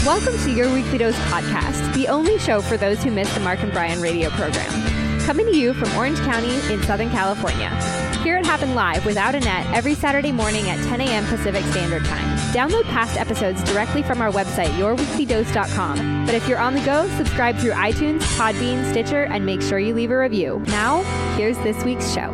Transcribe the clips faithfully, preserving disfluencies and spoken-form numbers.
Welcome to Your Weekly Dose podcast, the only show for those who miss the Mark and Brian radio program. Coming to you from Orange County in Southern California. Hear it happen live without a net every Saturday morning at ten a.m. Pacific Standard Time. Download past episodes directly from our website, your weekly dose dot com. But if you're on the go, subscribe through iTunes, Podbean, Stitcher, and make sure you leave a review. Now, here's this week's show.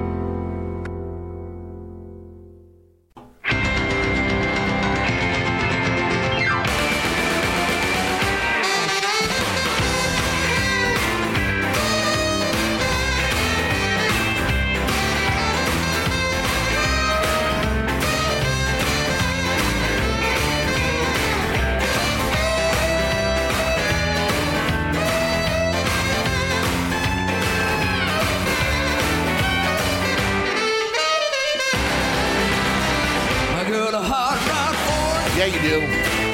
Yeah, you do.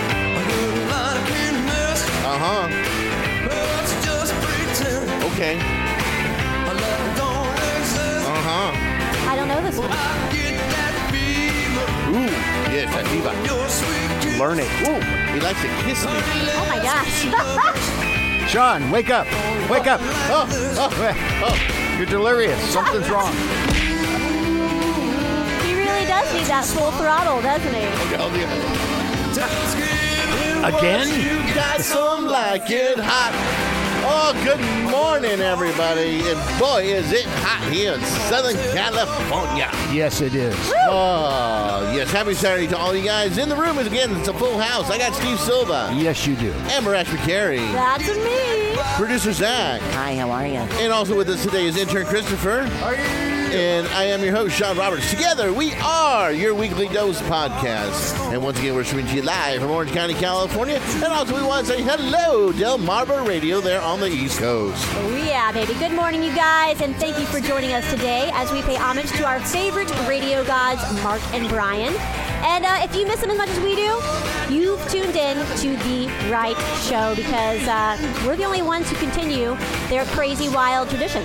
Uh-huh. Okay. Uh-huh. I don't know this one. Ooh, yes, that diva. Learn it. Ooh, he likes to kiss me. Oh my gosh. Sean, wake up. Wake up. Oh, oh, oh. You're delirious. Something's wrong. He really does need that full throttle, doesn't he? Okay, I'll do it. Again? You got some like it hot. Oh, good morning, everybody. And boy, is it hot here in Southern California. Yes, it is. Oh, yes. Happy Saturday to all you guys. In the room is again, it's a full house. I got Steve Silva. Yes, you do. And Marash McCary. That's me. Producer Zach. Hi, how are you? And also with us today is intern Christopher. And I am your host, Sean Roberts. Together, we are your Weekly Dose podcast. And once again, we're streaming to you live from Orange County, California. And also, we want to say hello, Delmarva Radio there on the East Coast. Oh, yeah, baby. Good morning, you guys, and thank you for joining us today as we pay homage to our favorite radio gods, Mark and Brian. And uh, if you miss them as much as we do, you've tuned in to the right show because uh, we're the only ones who continue their crazy, wild tradition.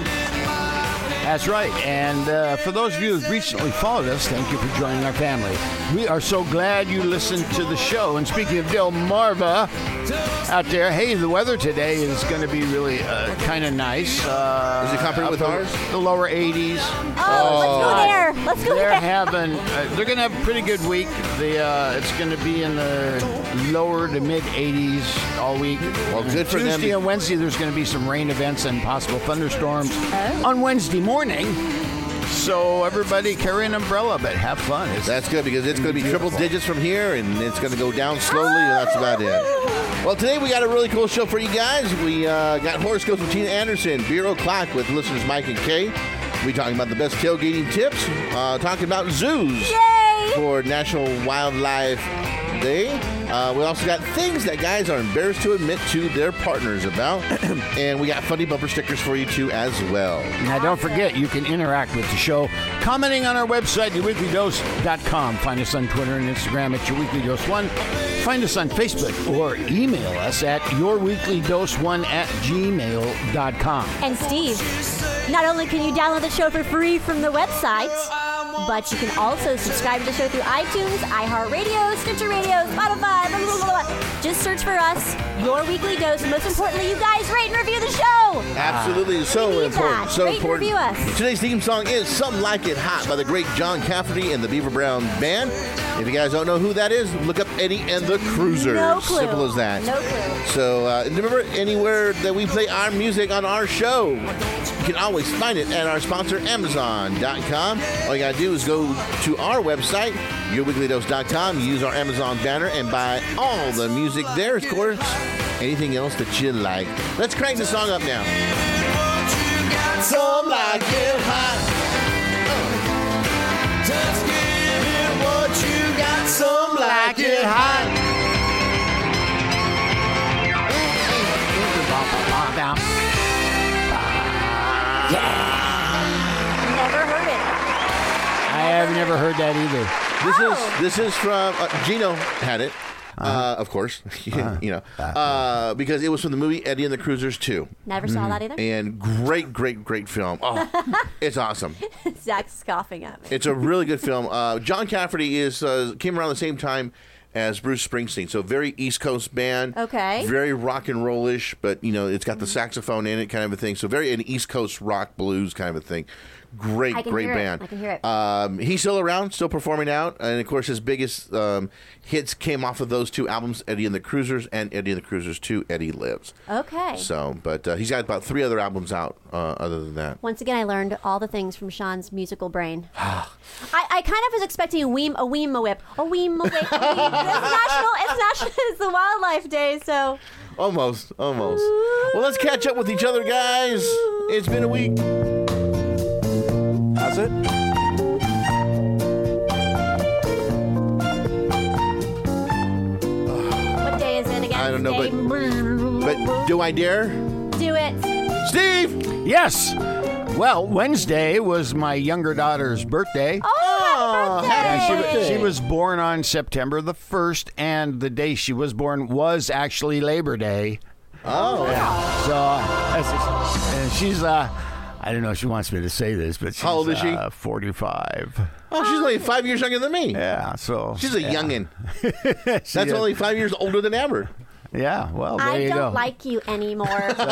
That's right. And uh, for those of you who've recently followed us, thank you for joining our family. We are so glad you listened to the show. And speaking of Delmarva out there, hey, the weather today is going to be really uh, kind of nice. Uh, Is it compared with the, ours? The lower eighties. Oh, let's go there. Let's go They're there. having, uh, they're going to have a pretty good week. The uh, it's going to be in the lower to mid eighties all week. Well, good for them. Tuesday and Wednesday, there's going to be some rain events and possible thunderstorms on Wednesday morning. So everybody carry an umbrella, but have fun. It's That's good because it's going to be triple digits from here, and it's going to go down slowly, and that's about it. Well, today we got a really cool show for you guys. We uh, got horoscopes with Tina Anderson, Beer O'Clock with listeners Mike and Kay. We talking about the best tailgating tips, uh, talking about zoos Yay! for National Wildlife Day. Uh, we also got things that guys are embarrassed to admit to their partners about. And we got funny bumper stickers for you, too, as well. Now, don't forget, you can interact with the show commenting on our website, your weekly dose dot com. Find us on Twitter and Instagram at your weekly dose one. Find us on Facebook or email us at your weekly dose one at gmail dot com. And Steve, not only can you download the show for free from the website, but you can also subscribe to the show through iTunes, iHeartRadio, Stitcher Radio, Spotify, blah, blah, blah, blah. Just search for us, Your Weekly Dose. And most importantly, you guys rate and review the show. Absolutely. So We need important. that. So Rate and important. review us. Today's theme song is Something Like It Hot by the great John Cafferty and the Beaver Brown Band. If you guys don't know who that is, look up Eddie and the Cruisers. No clue. Simple as that. No clue. So uh, remember, anywhere that we play our music on our show, you can always find it at our sponsor, Amazon dot com. All you got to do is go to our website, your weekly dose dot com, use our Amazon banner, and buy all the music there, of course. Anything else that you like. Let's crank the song up now. Some like it hot. Just give it what you got. Some like it hot. Never heard it. I have never heard that either. This Oh. is this is from uh, Gino had it. Uh, of course, you know, uh, because it was from the movie Eddie and the Cruisers two. Never saw that either. And great, great, great film. Oh, it's awesome. Zach's scoffing at me. It's a really good film. Uh, John Cafferty is uh, came around the same time as Bruce Springsteen. So very East Coast band. Okay. Very rock and roll-ish, but, you know, it's got the saxophone in it kind of a thing. So very an East Coast rock blues kind of a thing. Great, I can great hear band. It. I can hear it. Um, he's still around, still performing out. And, of course, his biggest um, hits came off of those two albums, Eddie and the Cruisers and Eddie and the Cruisers two, Eddie Lives. Okay. So, but uh, he's got about three other albums out uh, other than that. Once again, I learned all the things from Sean's musical brain. I, I kind of was expecting a weem, a weem whip, a weem whip. It's national. It's national. It's the Wildlife Day, so. Almost, almost. Well, let's catch up with each other, guys. It's been a week. Has it? What day is it again? I don't know, Day- But do I dare? Do it. Steve! Yes. Well, Wednesday was my younger daughter's birthday. Oh, happy happy And she, birthday. wa- she was born on September the first, and the day she was born was actually Labor Day. Oh, So, that's- and she's, uh, I don't know if she wants me to say this, but she's How old is she? Uh, forty-five. oh, she's only five years younger than me. Yeah, so. She's a yeah. youngin'. She That's is. only five years older than ever. Yeah, well, there I you don't go. like you anymore.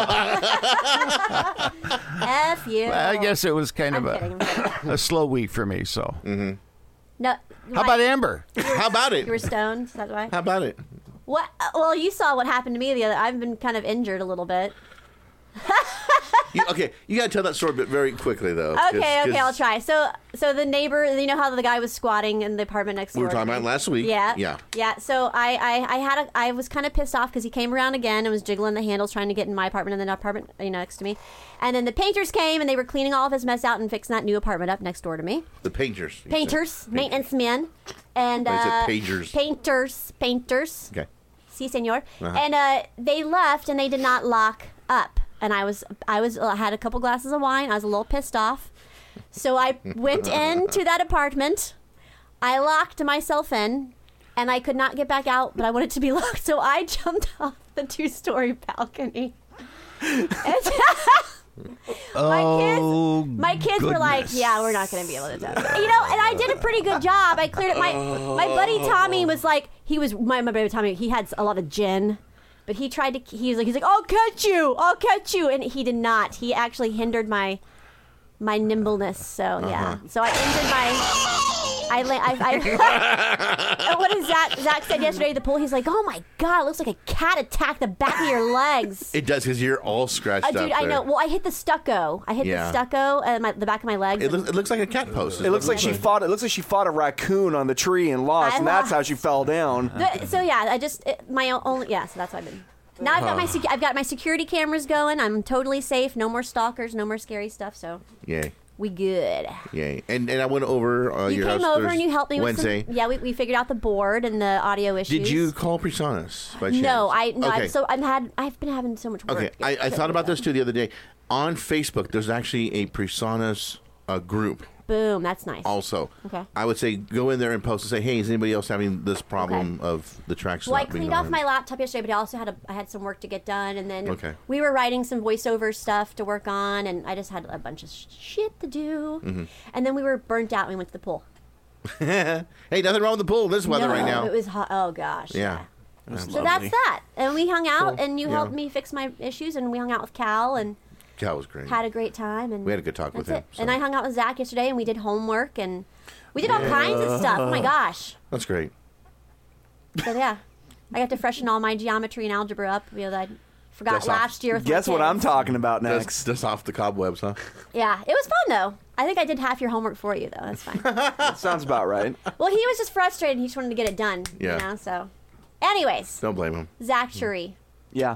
F you. Well, I guess it was kind I'm of kidding, I'm a, kidding. a slow week for me, so. Mm-hmm. No. How about Amber? How about it? You were stoned. Is that why? How about it? What? Well, you saw what happened to me the other. I've been kind of injured a little bit. You, okay, you got to tell that story but very quickly, though. 'cause- Okay, okay, 'cause I'll try. So, so the neighbor, you know how the guy was squatting in the apartment next door. We were to talking me? about it last week. Yeah, Yeah. yeah. So I, I, I had a, I was kind of pissed off because he came around again and was jiggling the handles trying to get in my apartment and the apartment, you know, next to me. And then the painters came and they were cleaning all of his mess out and fixing that new apartment up next door to me. The painters. you said. Painters, maintenance men, and I said uh, pagers. painters, painters. Okay. Si, senor. Uh-huh. And uh, they left, and they did not lock up. And I was, I was, I had a couple glasses of wine. I was a little pissed off, so I went into that apartment. I locked myself in, and I could not get back out. But I wanted to be locked, so I jumped off the two-story balcony. And my Oh, kids, my kids were like, goodness. "Yeah, we're not going to be able to do it." You know, and I did a pretty good job. I cleared it. My my buddy Tommy was like, he was my my buddy Tommy. He had a lot of gin, but he tried to. He was like, he's like, "I'll catch you, I'll catch you," and he did not. He actually hindered my my nimbleness. So yeah, so I ended my. I, la- I, I and what is Zach? Zach said yesterday at the pool. He's like, "Oh my god, it looks like a cat attacked the back of your legs." It does because you're all scratched Uh, up. dude, I there. know. Well, I hit the stucco. I hit Yeah. the stucco and my, the back of my legs. It, looks, it looks like a cat post. It looks like she fought. It looks like she fought a raccoon on the tree and lost, I and that's how lost. she fell down. The- so yeah, I just it, my o- only yeah. So that's what I've been. Now I've got my sec- I've got my security cameras going. I'm totally safe. No more stalkers. No more scary stuff. So Yay. we good. Yay. And and I went over uh, You your came house over and you helped me Wednesday. with some. Yeah, we, we figured out the board and the audio issues. Did you call Presonus by chance? No, I no. Okay. I'm so I'm had I've been having so much work. Okay, I, I thought about this too the other day. On Facebook, there's actually a Presonus uh, group Boom, that's nice. also. Okay. I would say go in there and post and say, hey, is anybody else having this problem of the tracks Well, I not being cleaned off on? my laptop yesterday, but I also had a, I had some work to get done, and then Okay. we were writing some voiceover stuff to work on, and I just had a bunch of sh- shit to do, Mm-hmm. and then we were burnt out, and we went to the pool. Hey, nothing wrong with the pool this weather No, right now. it was hot. Oh gosh. Yeah. So that's that, and we hung out, Cool. and you Yeah. helped me fix my issues, and we hung out with Cal, and Cal was great. had a great time, and We had a good talk that's with him, it. so. And I hung out with Zach yesterday, and we did homework, and we did all kinds of stuff. Oh my gosh. That's great. So yeah, I got to freshen all my geometry and algebra up. You know, that I forgot That's off- last year. With my Guess what I'm kids. talking about Just, next. just off the cobwebs, huh? Yeah, it was fun though. I think I did half your homework for you though. That's fine. That sounds about right. Well, he was just frustrated. He just wanted to get it done. Yeah. You know. So, anyways, Don't blame him. Zach Shuri. Yeah.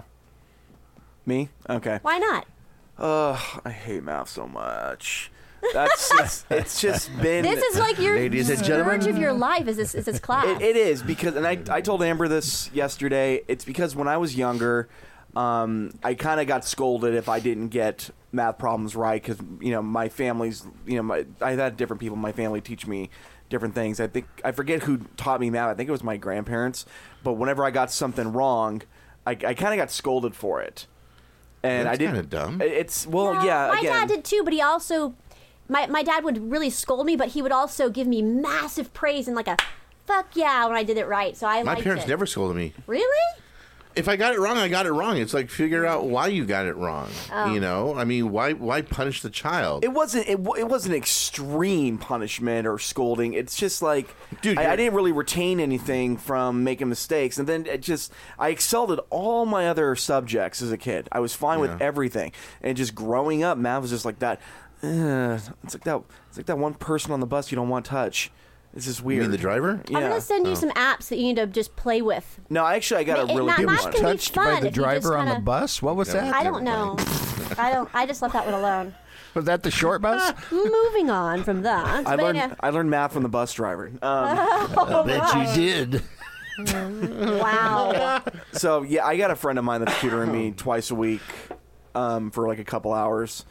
Me? Okay. Why not? Ugh, I hate math so much. That's it's, it's just been. This is like your Ladies and scourge gentlemen. of your life. Is this is this class? It, it is because, and I, I told Amber this yesterday. It's because when I was younger, um, I kind of got scolded if I didn't get math problems right because you know my family's you know my, I had different people in my family teach me different things. I think I forget who taught me math. I think it was my grandparents. But whenever I got something wrong, I, I kind of got scolded for it. And That's I didn't. kinda dumb. it- It's well, No, yeah. my again, dad did too, but he also, my my dad would really scold me, but he would also give me massive praise and like a fuck yeah, when I did it right. So I My liked parents it. never scolded me. Really? If I got it wrong, I got it wrong. It's like figure out why you got it wrong. Oh. You know, I mean, why why punish the child? It wasn't. It, wa- it wasn't extreme punishment or scolding. It's just like, Dude, I, you're- I didn't really retain anything from making mistakes, and then it just I excelled at all my other subjects as a kid. I was fine with everything, and just growing up, math was just like that. Uh, it's like that. It's like that one person on the bus you don't want to touch. It's just You weird. mean the driver? Yeah. I'm gonna send you Oh. some apps that you need to just play with. No, actually, I got a It- really not- good not one. can be Touched fun by the if you just driver on the kinda- bus? What was that? I don't know. I don't. I just left that one alone. Was that the short bus? Moving on from that. I But learned. yeah. I learned math from the bus driver. Um, I bet you did. Wow. So yeah, I got a friend of mine that's tutoring me twice a week um, for like a couple hours,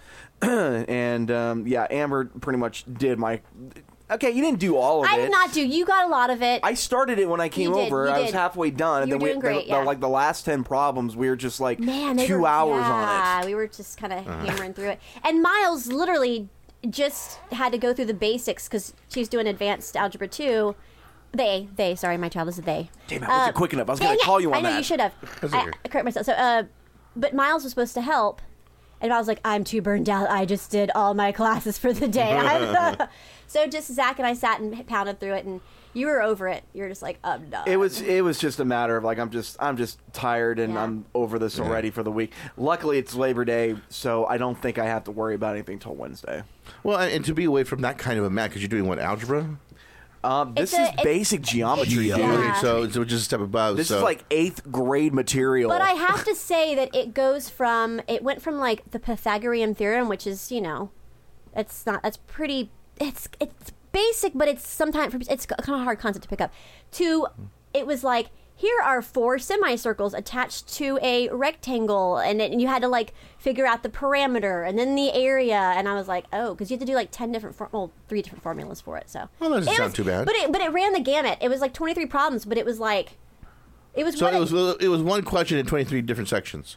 and um, yeah, Amber pretty much did my. Okay, you didn't do all of I it. did not do. You got a lot of it. I started it when I came You did, over. you I was did. halfway done, and You then were we doing great, the, yeah. the, like the last ten problems, we were just like Man, they two were, hours yeah, on it. We were just kind of hammering through it. And Miles literally just had to go through the basics because she's doing advanced algebra two. They, they, sorry, my child is a they. Damn it, I wasn't Uh, quick enough. I was dang going to it. call you on I know that. you should have. That's I, okay. I correct myself. So, uh, but Miles was supposed to help, and I was like, I'm too burned out. I just did all my classes for the day. I'm- so just Zach and I sat and pounded through it, and you were over it. You were just like, I'm done. It was it was just a matter of like I'm just I'm just tired and Yeah. I'm over this already for the week. Luckily, it's Labor Day, so I don't think I have to worry about anything till Wednesday. Well, and, and to be away from that kind of a math, because you're doing what, algebra? Um, this It's a- is it's- basic geometry, dude. Yeah. Okay, so it's just a step above. This so. is like eighth grade material. But I have to say that it goes from it went from like the Pythagorean theorem, which is you know, it's not that's pretty it's it's basic, but it's sometimes it's kind of a hard concept to pick up. To it was like here are four semicircles attached to a rectangle, and, it, and you had to like figure out the parameter and then the area, and I was like, oh, because you have to do like ten different, for, well, three different formulas for it. So Well, that doesn't It sound was- too bad. But it but it ran the gamut. It was like twenty-three problems, but it was like. It was So what it was it was one question in twenty-three different sections.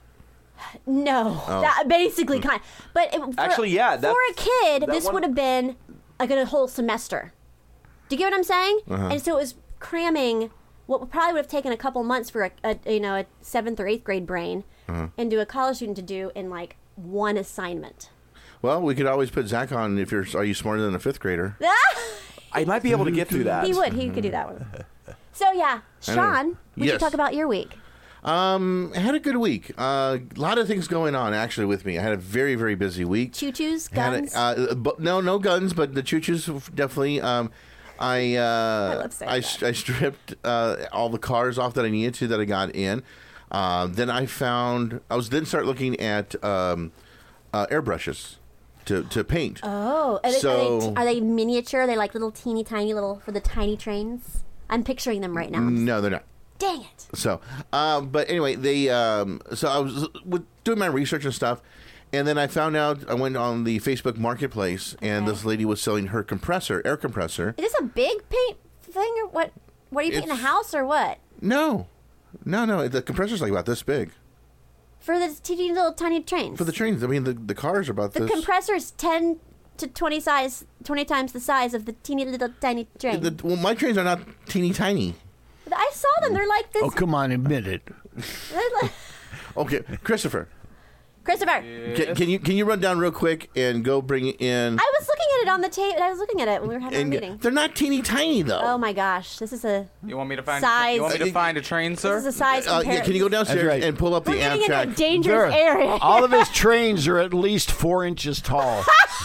No, Oh. that basically kind. But it, for, Actually, yeah, for that- a kid, that this one- would have been like a whole semester. Do you get what I'm saying? Uh-huh. And so it was cramming what probably would have taken a couple months for a, a you know a seventh or eighth grade brain Uh-huh. into a college student to do in like one assignment. Well, we could always put Zach on if you're. Are you smarter than a fifth grader? I might be able to get through that. He would. He could do that one. So yeah, Sean, we Yes. should talk about your week. Um, I had a good week. A uh, lot of things going on actually with me. I had a very very busy week. Choo choos, Had a- guns. uh, but no, no guns, but the choo-choos definitely. Um, I uh, love saying I, that. I stripped uh, all the cars off that I needed to that I got in. Uh, then I found I was then start looking at um, uh, airbrushes to to paint. Oh, are they, So- are, they, are they miniature? Are they like little teeny tiny little for the tiny trains? I'm picturing them right now. No, they're not. Dang it. So, uh, but anyway, they. Um, so I was with, doing my research and stuff, and then I found out I went on the Facebook Marketplace, and Okay. this lady was selling her compressor, air compressor. Is this a big paint thing or what? What are you painting a It's- house or what? No, no, no. The compressor's like about this big For the teeny little tiny trains. for the trains. I mean, the the cars are about the this. compressor's ten to twenty size, twenty times the size of the teeny little tiny train. The- well, my trains are not teeny tiny. I saw them. They're like this. Oh, come on, admit it. They're like- Okay, Christopher, Christopher, can, can you can you run down real quick and go bring it in? I was looking at it on the tape. I was looking at it when we were having our and meeting. they're not teeny tiny though. Oh my gosh, this is a You want me to find? Size. You want me Uh, to find a train, this sir? is a size. Uh, yeah, compar- can you go downstairs That's right. and pull up the We're getting into a Amtrak? dangerous area. All of his trains are at least four inches tall.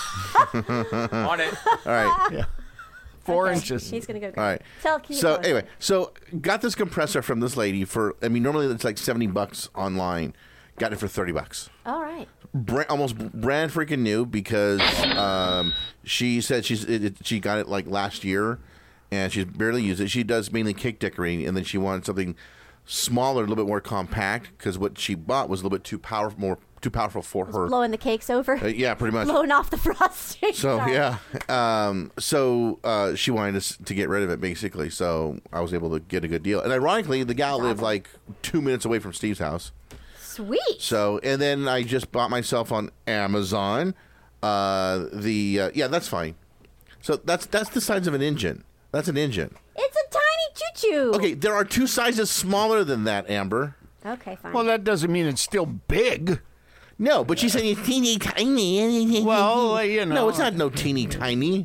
On it. All right. Four Okay. inches. He's gonna go. All right. Tell, keep So going. anyway, so got this compressor from this lady for. I mean, normally it's like seventy bucks online. Got it for thirty bucks. All right. Brand, almost brand freaking new because um, she said she's it, it, she got it like last year, and she's barely used it. She does mainly cake decorating, and then she wanted something smaller, a little bit more compact because what she bought was a little bit too powerful, more too powerful for her. Blowing the cakes over. Uh, yeah, pretty much. Blowing off the frosting. So Sorry. yeah, um, so uh, she wanted us to get rid of it basically. So I was able to get a good deal. And ironically, the gal lived like two minutes away from Steve's house. Sweet. So and then I just bought myself on Amazon. Uh, the uh, yeah, that's fine. So that's that's the size of an engine. That's an engine. It's a tiny Choo Choo. Okay, there are two sizes smaller than that, Amber. Okay, fine. Well, that doesn't mean it's still big. No, but she's saying it's teeny tiny. Well, uh, you know. No, it's not no teeny tiny.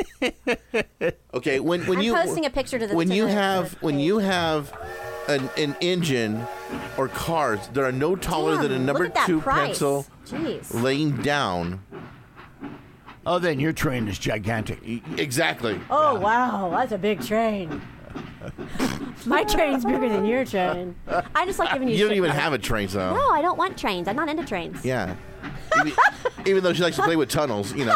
Okay, when when I'm you posting a picture to the when to you the- have to the when page. you have an, an engine or cars that are no taller Damn, than a number look at that two price. pencil Jeez. laying down. Oh, then your train is gigantic. Exactly. Oh, wow. That's a big train. My train's bigger than your train. I just like giving you You don't shit even credit. have a train, so No, I don't want trains. I'm not into trains. yeah. even, even though she likes to play with tunnels, you know.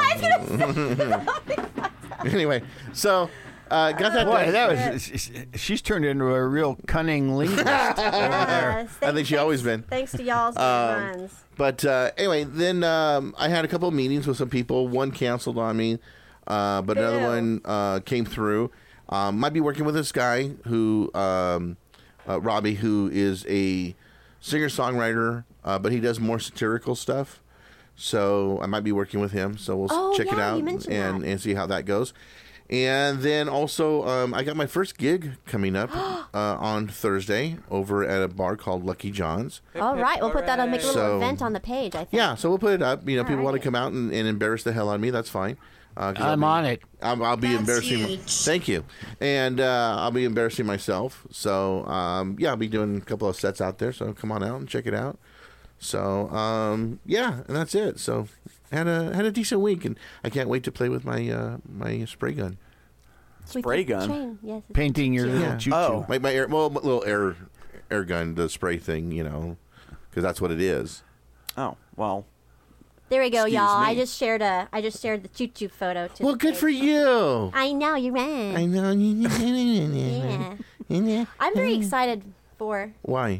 Anyway, so uh, got that. Boy, done. that was. sh- sh- She's turned into a real cunning linguist. Yes, I think thanks- she always thanks- been. Thanks to y'all's Um, runs. But uh, anyway, then um, I had a couple of meetings with some people. One canceled on me, uh, but another Boo. one uh, came through. Um, might be working with this guy who, um, uh, Robbie, who is a singer-songwriter, uh, but he does more satirical stuff. So I might be working with him. So we'll s- Oh, check it yeah, you out mentioned and, that. and see how that goes. And then also, um, I got my first gig coming up uh, on Thursday over at a bar called Lucky John's. All right, we'll put that on, make a little So- event on the page, I think. Yeah, so we'll put it up. You know, people want to right. come out and, and embarrass the hell out of me. That's fine. Uh, 'cause I'll I'm be- on it. I'll, I'll be embarrassing. Thank you. And uh, I'll be embarrassing myself. So um, yeah, I'll be doing a couple of sets out there. So come on out and check it out. So um, yeah, and that's it. So had a had a decent week, and I can't wait to play with my uh, my spray gun. We Spray put the gun? train- Yes, it's Painting your little Yeah. choo-choo. Oh. My my air, well, my little air air gun, the spray thing. You know, because that's what it is. Oh, well. There we go, Excuse y'all. me. I just shared a I just shared the choo choo photo to Well, the good page. for you. I know, you're right. I know. Yeah. Yeah. I'm very excited for Why?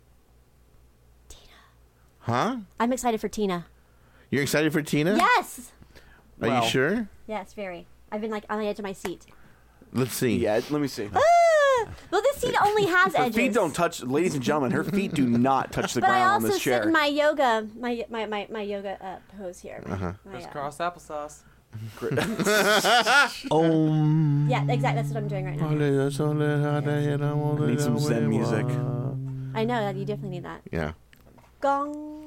Huh? I'm excited for Tina. You're excited for Tina? Yes. Are Well. you sure? Yes, very. I've been like on the edge of my seat. Let's see. Yeah, let me see. Ah! Well, this seat only has Her edges. feet don't touch, ladies and gentlemen, her feet do not touch the But I ground on also this sit chair. in my yoga, my my my, my yoga uh, pose here. Uh-huh. My, uh, Crisscross applesauce. Um, yeah, exactly. That's what I'm doing right now. I need some Zen music. I know that you definitely need that. Yeah. Gong.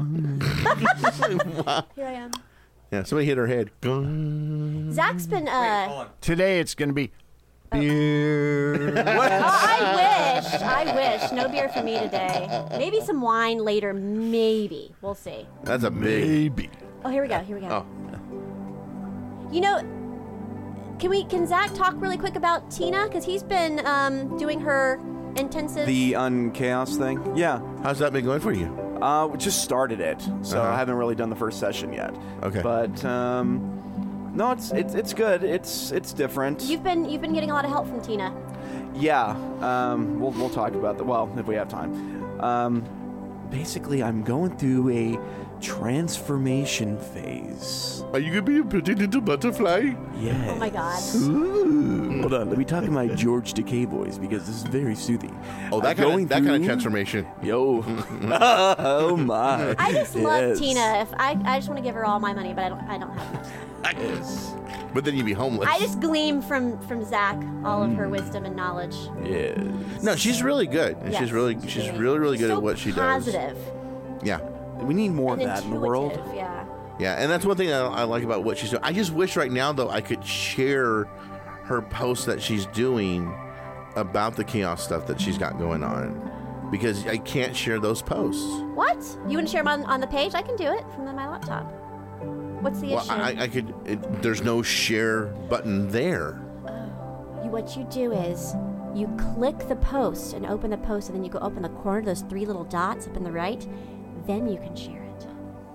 Here I am. Yeah. Somebody hit her head. Gung. Zach's been. Wait, Uh, hold on. today it's going to be beer. oh, I wish. I wish. No beer for me today. Maybe some wine later. Maybe. We'll see. That's a big. Baby. Oh, here we go. Here we go. Oh. You know, can we? Can Zach talk really quick about Tina? Because he's been um, doing her intensive. The unchaos thing? Yeah. How's that been going for you? Uh, we just started it, so Uh-huh. I haven't really done the first session yet. Okay. But, um, no, it's, it's, it's good. It's, it's different. You've been you've been getting a lot of help from Tina. Yeah, um, we'll, we'll talk about that. Well, if we have time. Um, basically, I'm going through a transformation phase. Are you gonna be a pretty little butterfly? Yes. Oh my God. Ooh. Hold on, let me talk in my George Takei voice because this is very soothing. Oh, that I'm kind going of that kind of through- transformation. Yo. Oh my. I just love Yes. Tina. If I I just want to give her all my money, but I don't I don't have much. Yes. But then you'd be homeless. I just glean from from Zach all of her wisdom and knowledge. Yes. No, she's really good. And Yes, she's really she's really. really really good so at what she positive does. Yeah. We need more of and that in the world. intuitive, Yeah. Yeah, and that's one thing I, I like about what she's doing. I just wish right now, though, I could share her posts that she's doing about the chaos stuff that she's got going on, because I can't share those posts. What? You want to share them on, on the page? I can do it from the, my laptop. What's the Well, issue? I, I could. It, there's no share button there. You, what you do is you click the post and open the post, and then you go up in the corner, those three little dots up in the right. Then you can share it.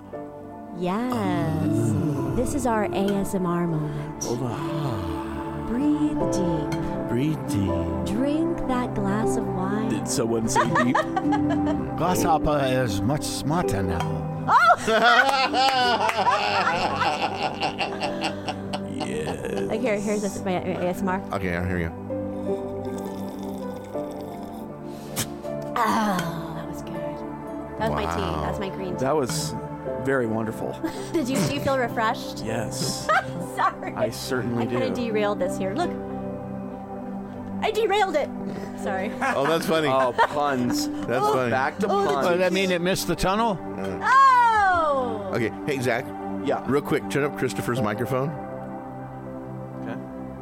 Yes. This is our A S M R moment. Hold on. Breathe deep. Breathe deep. Drink that glass of wine. Did someone say deep? Grasshopper is much smarter now. Yeah. Like here, here's this, my A S M R. Okay, I hear you. Oh, that was good. That was my tea. Wow. That's my green tea. That was very wonderful. Did you do you feel refreshed? Yes. Sorry. I certainly I kind of do. derailed this here. Look. I derailed it. Sorry. Oh, that's funny. Oh, puns. That's funny. Back to Oh, puns. Does that mean it missed the tunnel? Oh! Okay, hey, Zach, Yeah. real quick, turn up Christopher's microphone. Okay.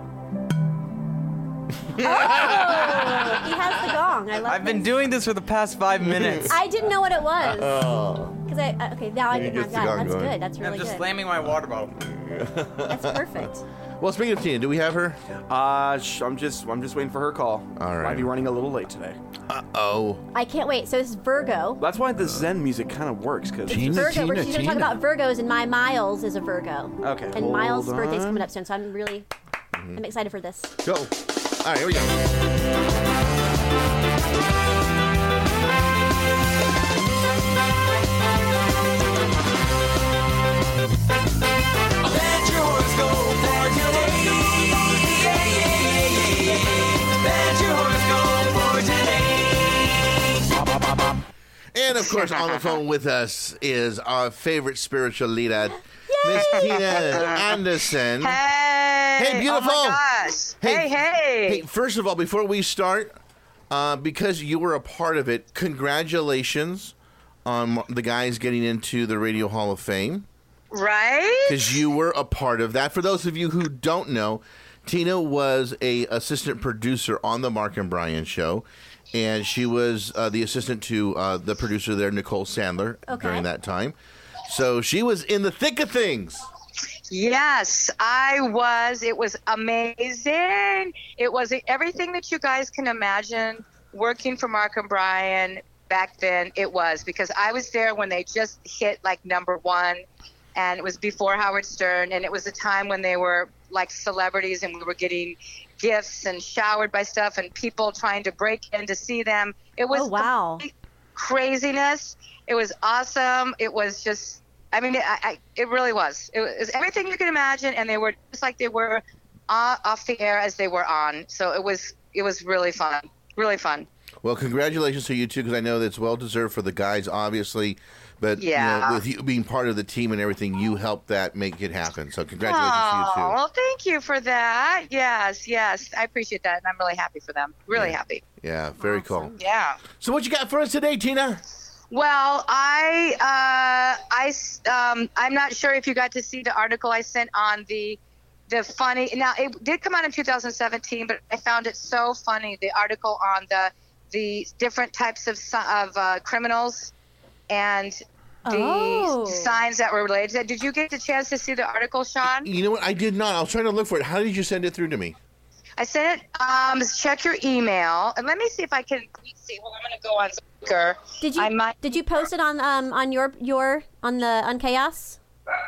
He has the gong. I love I've been this. doing this for the past five minutes. I didn't know what it was. Oh. Because I, uh, okay, now I He didn't gets have the that. gong That's going. good. That's really I'm just good. slamming my water bottle. That's perfect. Well, speaking of Tina, do we have her? Uh, sh- I'm just I'm just waiting for her call. All right. Might be running a little late today. Uh-oh. I can't wait. So this is Virgo. That's why the Zen music kind of works, because Tina, Virgo. We're Tina, going to talk Tina. about Virgos, and my Miles is a Virgo. Okay. And Miles' hold birthday's on. coming up soon, so I'm really, Mm-hmm. I'm excited for this. Go. All right, here we go. Bet your horoscope for today. Yeah, yeah, yeah, yeah, yeah. Bet your horoscope for today. And, of course, on the phone with us is our favorite spiritual leader, Miss Tina Anderson. Hey! Hey, beautiful. Oh my gosh! Hey, Hey, hey! Hey, first of all, before we start, uh, because you were a part of it, congratulations on the guys getting into the Radio Hall of Fame. Right? Because you were a part of that. For those of you who don't know, Tina was a assistant producer on the Mark and Brian show, and she was uh, the assistant to uh, the producer there, Nicole Sandler, Okay. during that time. So she was in the thick of things. Yes, I was. It was amazing. It was everything that you guys can imagine working for Mark and Brian back then. It was because I was there when they just hit like number one, and it was before Howard Stern, and it was a time when they were like celebrities, and we were getting gifts and showered by stuff, and people trying to break in to see them. It was Oh, wow. complete craziness. It was awesome. It was just, I mean, it, I, I, it really was. It was everything you can imagine, and they were just like they were uh, off the air as they were on. So it was, it was really fun, really fun. Well, congratulations to you, too, because I know that's well-deserved for the guys, obviously. But you Yeah. know, with you being part of the team and everything, you helped that make it happen. So congratulations Oh, to you, too. well, thank you for that. Yes, yes, I appreciate that, and I'm really happy for them. Really Yeah. happy. Yeah, very cool. Yeah. So what you got for us today, Tina? Well, I, uh, I, s- um, I'm not sure if you got to see the article I sent on the, the funny. Now it did come out in two thousand seventeen, but I found it so funny. The article on the, the different types of si- of uh, criminals, and the Oh. signs that were related to that. Did you get the chance to see the article, Sean? You know what? I did not. I was trying to look for it. How did you send it through to me? I sent it. Um, check your email, and let me see if I can. Let me see. Well, I'm going to go on Zucker. Did you I might. did you post it on um on your your on the on Chaos?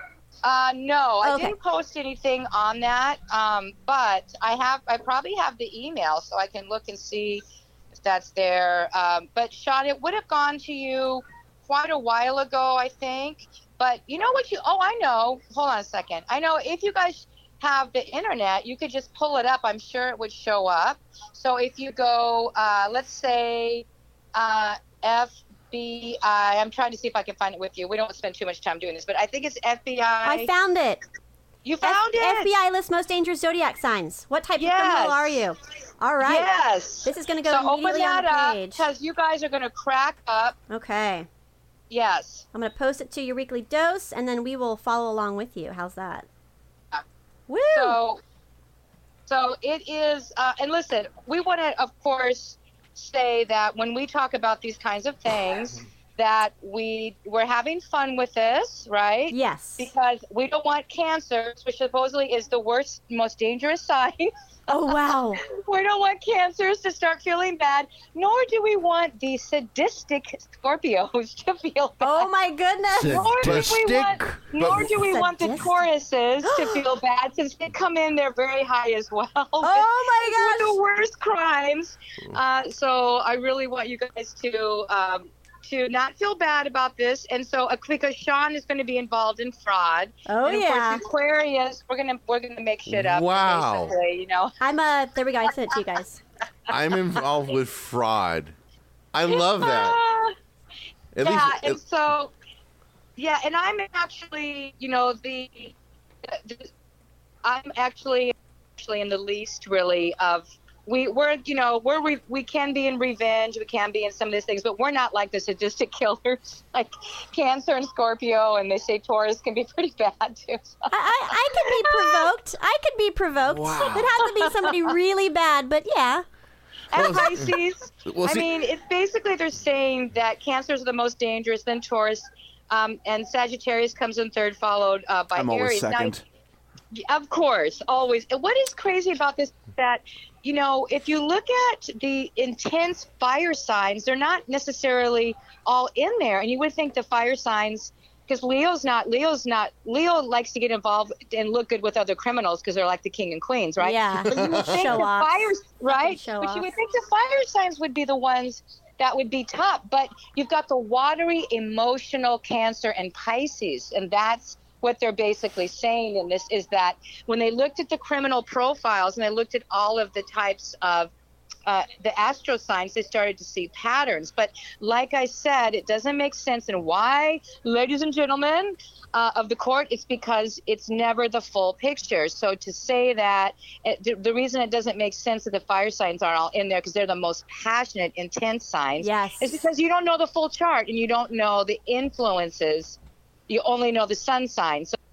Uh, no, I Okay. didn't post anything on that. Um, but I have. I probably have the email, so I can look and see if that's there. Um, but Sean, it would have gone to you quite a while ago, I think. But you know what? You. Oh, I know. Hold on a second. I know if you guys have the internet, you could just pull it up. I'm sure it would show up. So if you go, uh, let's say, uh, F B I. I'm trying to see if I can find it with you. We don't spend too much time doing this, but I think it's F B I. I found it. You found it? F B I lists most dangerous zodiac signs. What type Yes. of criminal are you? All right. Yes. This is going to go so open immediately on that the up page. because you guys are going to crack up. Okay. Yes. I'm going to post it to your weekly dose, and then we will follow along with you. How's that? Yeah. Woo! So, so it is. Uh, and listen, we want to, of course, say that when we talk about these kinds of things, that we we're having fun with this, right? Yes. Because we don't want cancer, which supposedly is the worst, most dangerous sign. Oh, wow. We don't want cancers to start feeling bad, nor do we want the sadistic Scorpios to feel bad. Oh, my goodness. Sad- Nor do we Sadistic, want, nor do we want the Sadistic. Tauruses to feel bad since they come in, they're very high as well. Oh, my With gosh. the worst crimes. Uh, so I really want you guys to um, to not feel bad about this. And so uh, because Sean is going to be involved in fraud. Oh, and of yeah. course, Aquarius, we're gonna we're gonna make shit up. Wow. basically, You know. I'm uh there we go. I sent it to you guys. I'm involved with fraud. I love that. Ah. At yeah, least, and so, yeah, and I'm actually, you know, the, the I'm actually actually in the least really of we we're you know we're re- we can be in revenge, we can be in some of these things, but we're not like the sadistic killers like Cancer and Scorpio, and they say Taurus can be pretty bad too. So. I, I, I could be provoked. I could be provoked. Wow. It has to be somebody really bad, but yeah. And Pisces. Well, I see- mean, it's basically they're saying that Cancers are the most dangerous, then Taurus, um, and Sagittarius comes in third, followed uh, by I'm Aries. always Now, second. of course, always. And what is crazy about this is that, you know, if you look at the intense fire signs, they're not necessarily all in there. And you would think the fire signs, because Leo's not, Leo's not, Leo likes to get involved and look good with other criminals because they're like the king and queens, right? Yeah. But you would think Show the off. fire, right? Show but off. you would think the fire signs would be the ones that would be top. But you've got the watery, emotional Cancer and Pisces, and that's what they're basically saying in this is that when they looked at the criminal profiles and they looked at all of the types of uh, the astro signs, they started to see patterns. But like I said, it doesn't make sense. And why, ladies and gentlemen uh, of the court, it's because it's never the full picture. So to say that, it, the, the reason it doesn't make sense that the fire signs are all in there because they're the most passionate, intense signs, Yes. is because you don't know the full chart and you don't know the influences. You only know the sun sign. So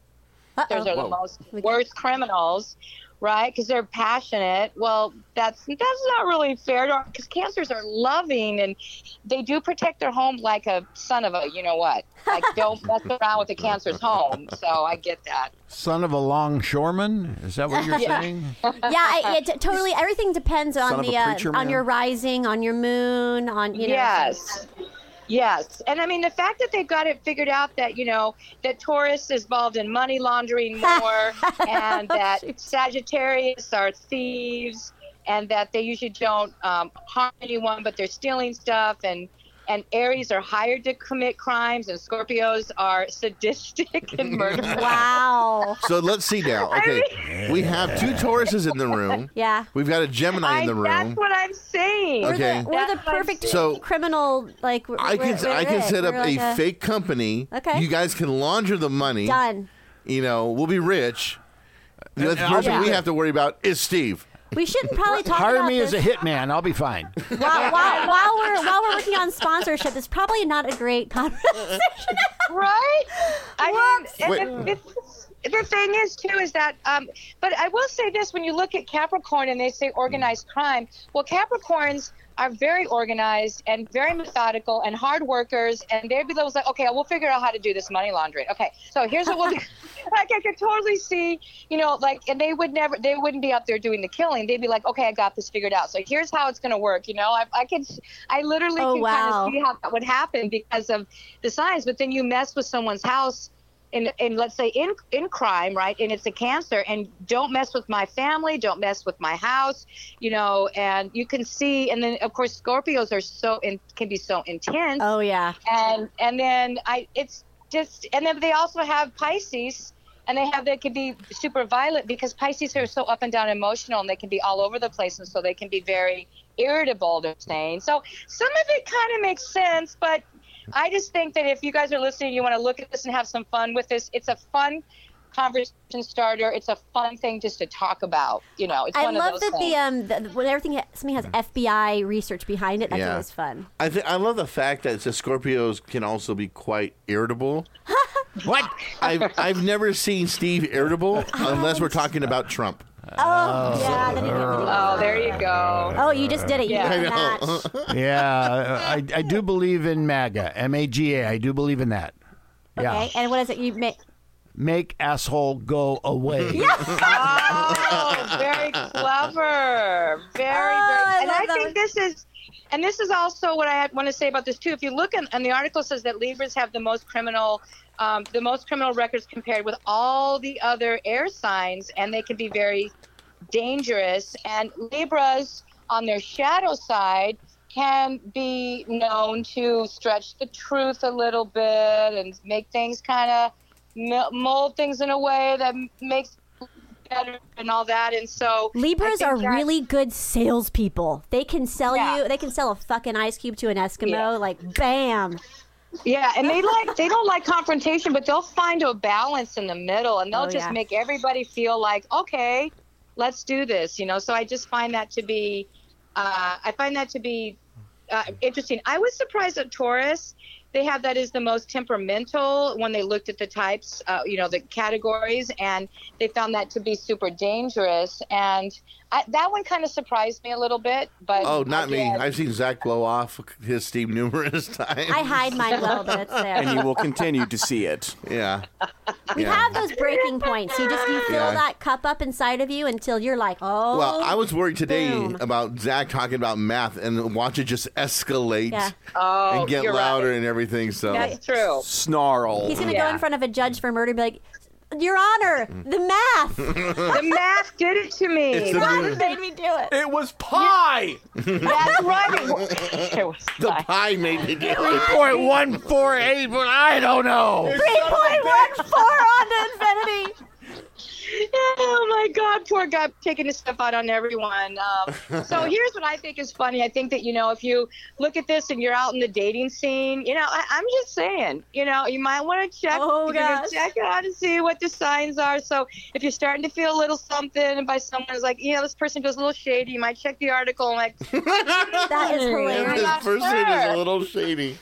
those are the most worst criminals, right? Because they're passionate. Well, that's that's not really fair because Cancers are loving and they do protect their home like a son of a, you know what? Like don't mess around with the Cancer's home. So I get that. Son of a longshoreman? Is that what you're saying? Yeah, I, it totally. Everything depends Son on of a the uh, preacher on man. your rising, on your moon, on you know. Yes. Yes. And I mean, the fact that they've got it figured out that, you know, that Taurus is involved in money laundering more and that Sagittarius are thieves and that they usually don't um, harm anyone, but they're stealing stuff. And, and Aries are hired to commit crimes and Scorpios are sadistic and murderous. Wow. So let's see now. Okay, we have two Tauruses in the room. Yeah. We've got a Gemini in I, the room. that's what I'm saying. We're Okay. the, we're the That's what I'm perfect So- criminal. Like we're, I can we're, I we're can it. set up We're like a, fake company. Okay. You guys can launder the money. Done. You know, we'll be rich. The other I'll person be we good. have to worry about is Steve. We shouldn't probably talk Hire about me this. as a hitman. I'll be fine. while, while, while we're while we're working on sponsorship, it's probably not a great conversation. Right? I mean, Wait. and the, it's, the thing is, too, is that, um, but I will say this, when you look at Capricorn and they say organized crime, well, Capricorns are very organized and very methodical and hard workers, and they'd be those like, okay, we'll figure out how to do this money laundering. Okay, so here's what we'll do. Like, I could totally see, you know, like, and they would never, they wouldn't be out there doing the killing. They'd be like, okay, I got this figured out. So here's how it's going to work. You know, I, I could, I literally Oh, can wow. kind of see how that would happen because of the signs. But then you mess with someone's house, in, in let's say in in crime, right? And it's a Cancer, and don't mess with my family, don't mess with my house, you know. And you can see, and then of course Scorpios are so in, can be so intense. Oh yeah. And and then I it's just and then they also have Pisces, and they have they can be super violent because Pisces are so up and down emotional, and they can be all over the place, and so they can be very irritable. They're saying so. Some of it kind of makes sense, but I just think that if you guys are listening, you want to look at this and have some fun with this. It's a fun conversation starter. It's a fun thing just to talk about. You know, it's I one love of those that things. the um the, when everything ha- something has F B I research behind it. That's Yeah. always fun. I think I love the fact that the Scorpios can also be quite irritable. What? I've I've never seen Steve irritable unless we're talking about Trump. Oh, yeah. Then you never do. Oh, there you go. Oh, you just did it. You Yeah. did a I match. Yeah, I, I do believe in MAGA, M A G A. I do believe in that. Yeah. Okay. And what is it? You make. Make asshole go away. Oh, very clever. Very, Oh, very. I And love I that think one. this is, and this is also what I want to say about this too. If you look in, and the article says that Libras have the most criminal, um, the most criminal records compared with all the other air signs, and they can be very dangerous. And Libras on their shadow side can be known to stretch the truth a little bit and make things kind of mold things in a way that makes it better and all that. And so I Libras think are that- really good salespeople. They can sell Yeah. you. They can sell a fucking ice cube to an Eskimo. Yeah. Like, bam. Yeah, and they like they don't like confrontation, but they'll find a balance in the middle, and they'll Oh, just yeah. make everybody feel like, okay, let's do this, you know. So I just find that to be, uh, I find that to be uh, interesting. I was surprised at Taurus. They have that as the most temperamental when they looked at the types, uh, you know, the categories, and they found that to be super dangerous. And I, that one kind of surprised me a little bit. But Oh, not me. again- I've seen Zach blow off his steam numerous times. I hide mine well, but it's there. And you will continue to see it. Yeah. We Yeah. have those breaking points. You just you fill Yeah. that cup up inside of you until you're like, oh. Well, I was worried today boom. about Zach talking about math and watch it just escalate Yeah. Oh, and get you're louder right. and everything. So That's true. Snarl. He's gonna go Yeah. in front of a judge for murder and be like, Your Honor, the math. The math did it to me. It's the Well, new- made me do it. It was pie. That's right. It was, it was the fine. pie made me do it. Point one four eight, but I don't know. three point one four on to infinity. Oh my God, poor guy taking his stuff out on everyone. Um, so here's what I think is funny. I think that, you know, if you look at this and you're out in the dating scene, you know, I, I'm just saying, you know, you might want to check, Oh, you're gonna gosh. check it out and see what the signs are. So if you're starting to feel a little something, and by someone's like, you know, this person feels a little shady, you might check the article and like, That is And hilarious. this not person is a sure. little shady.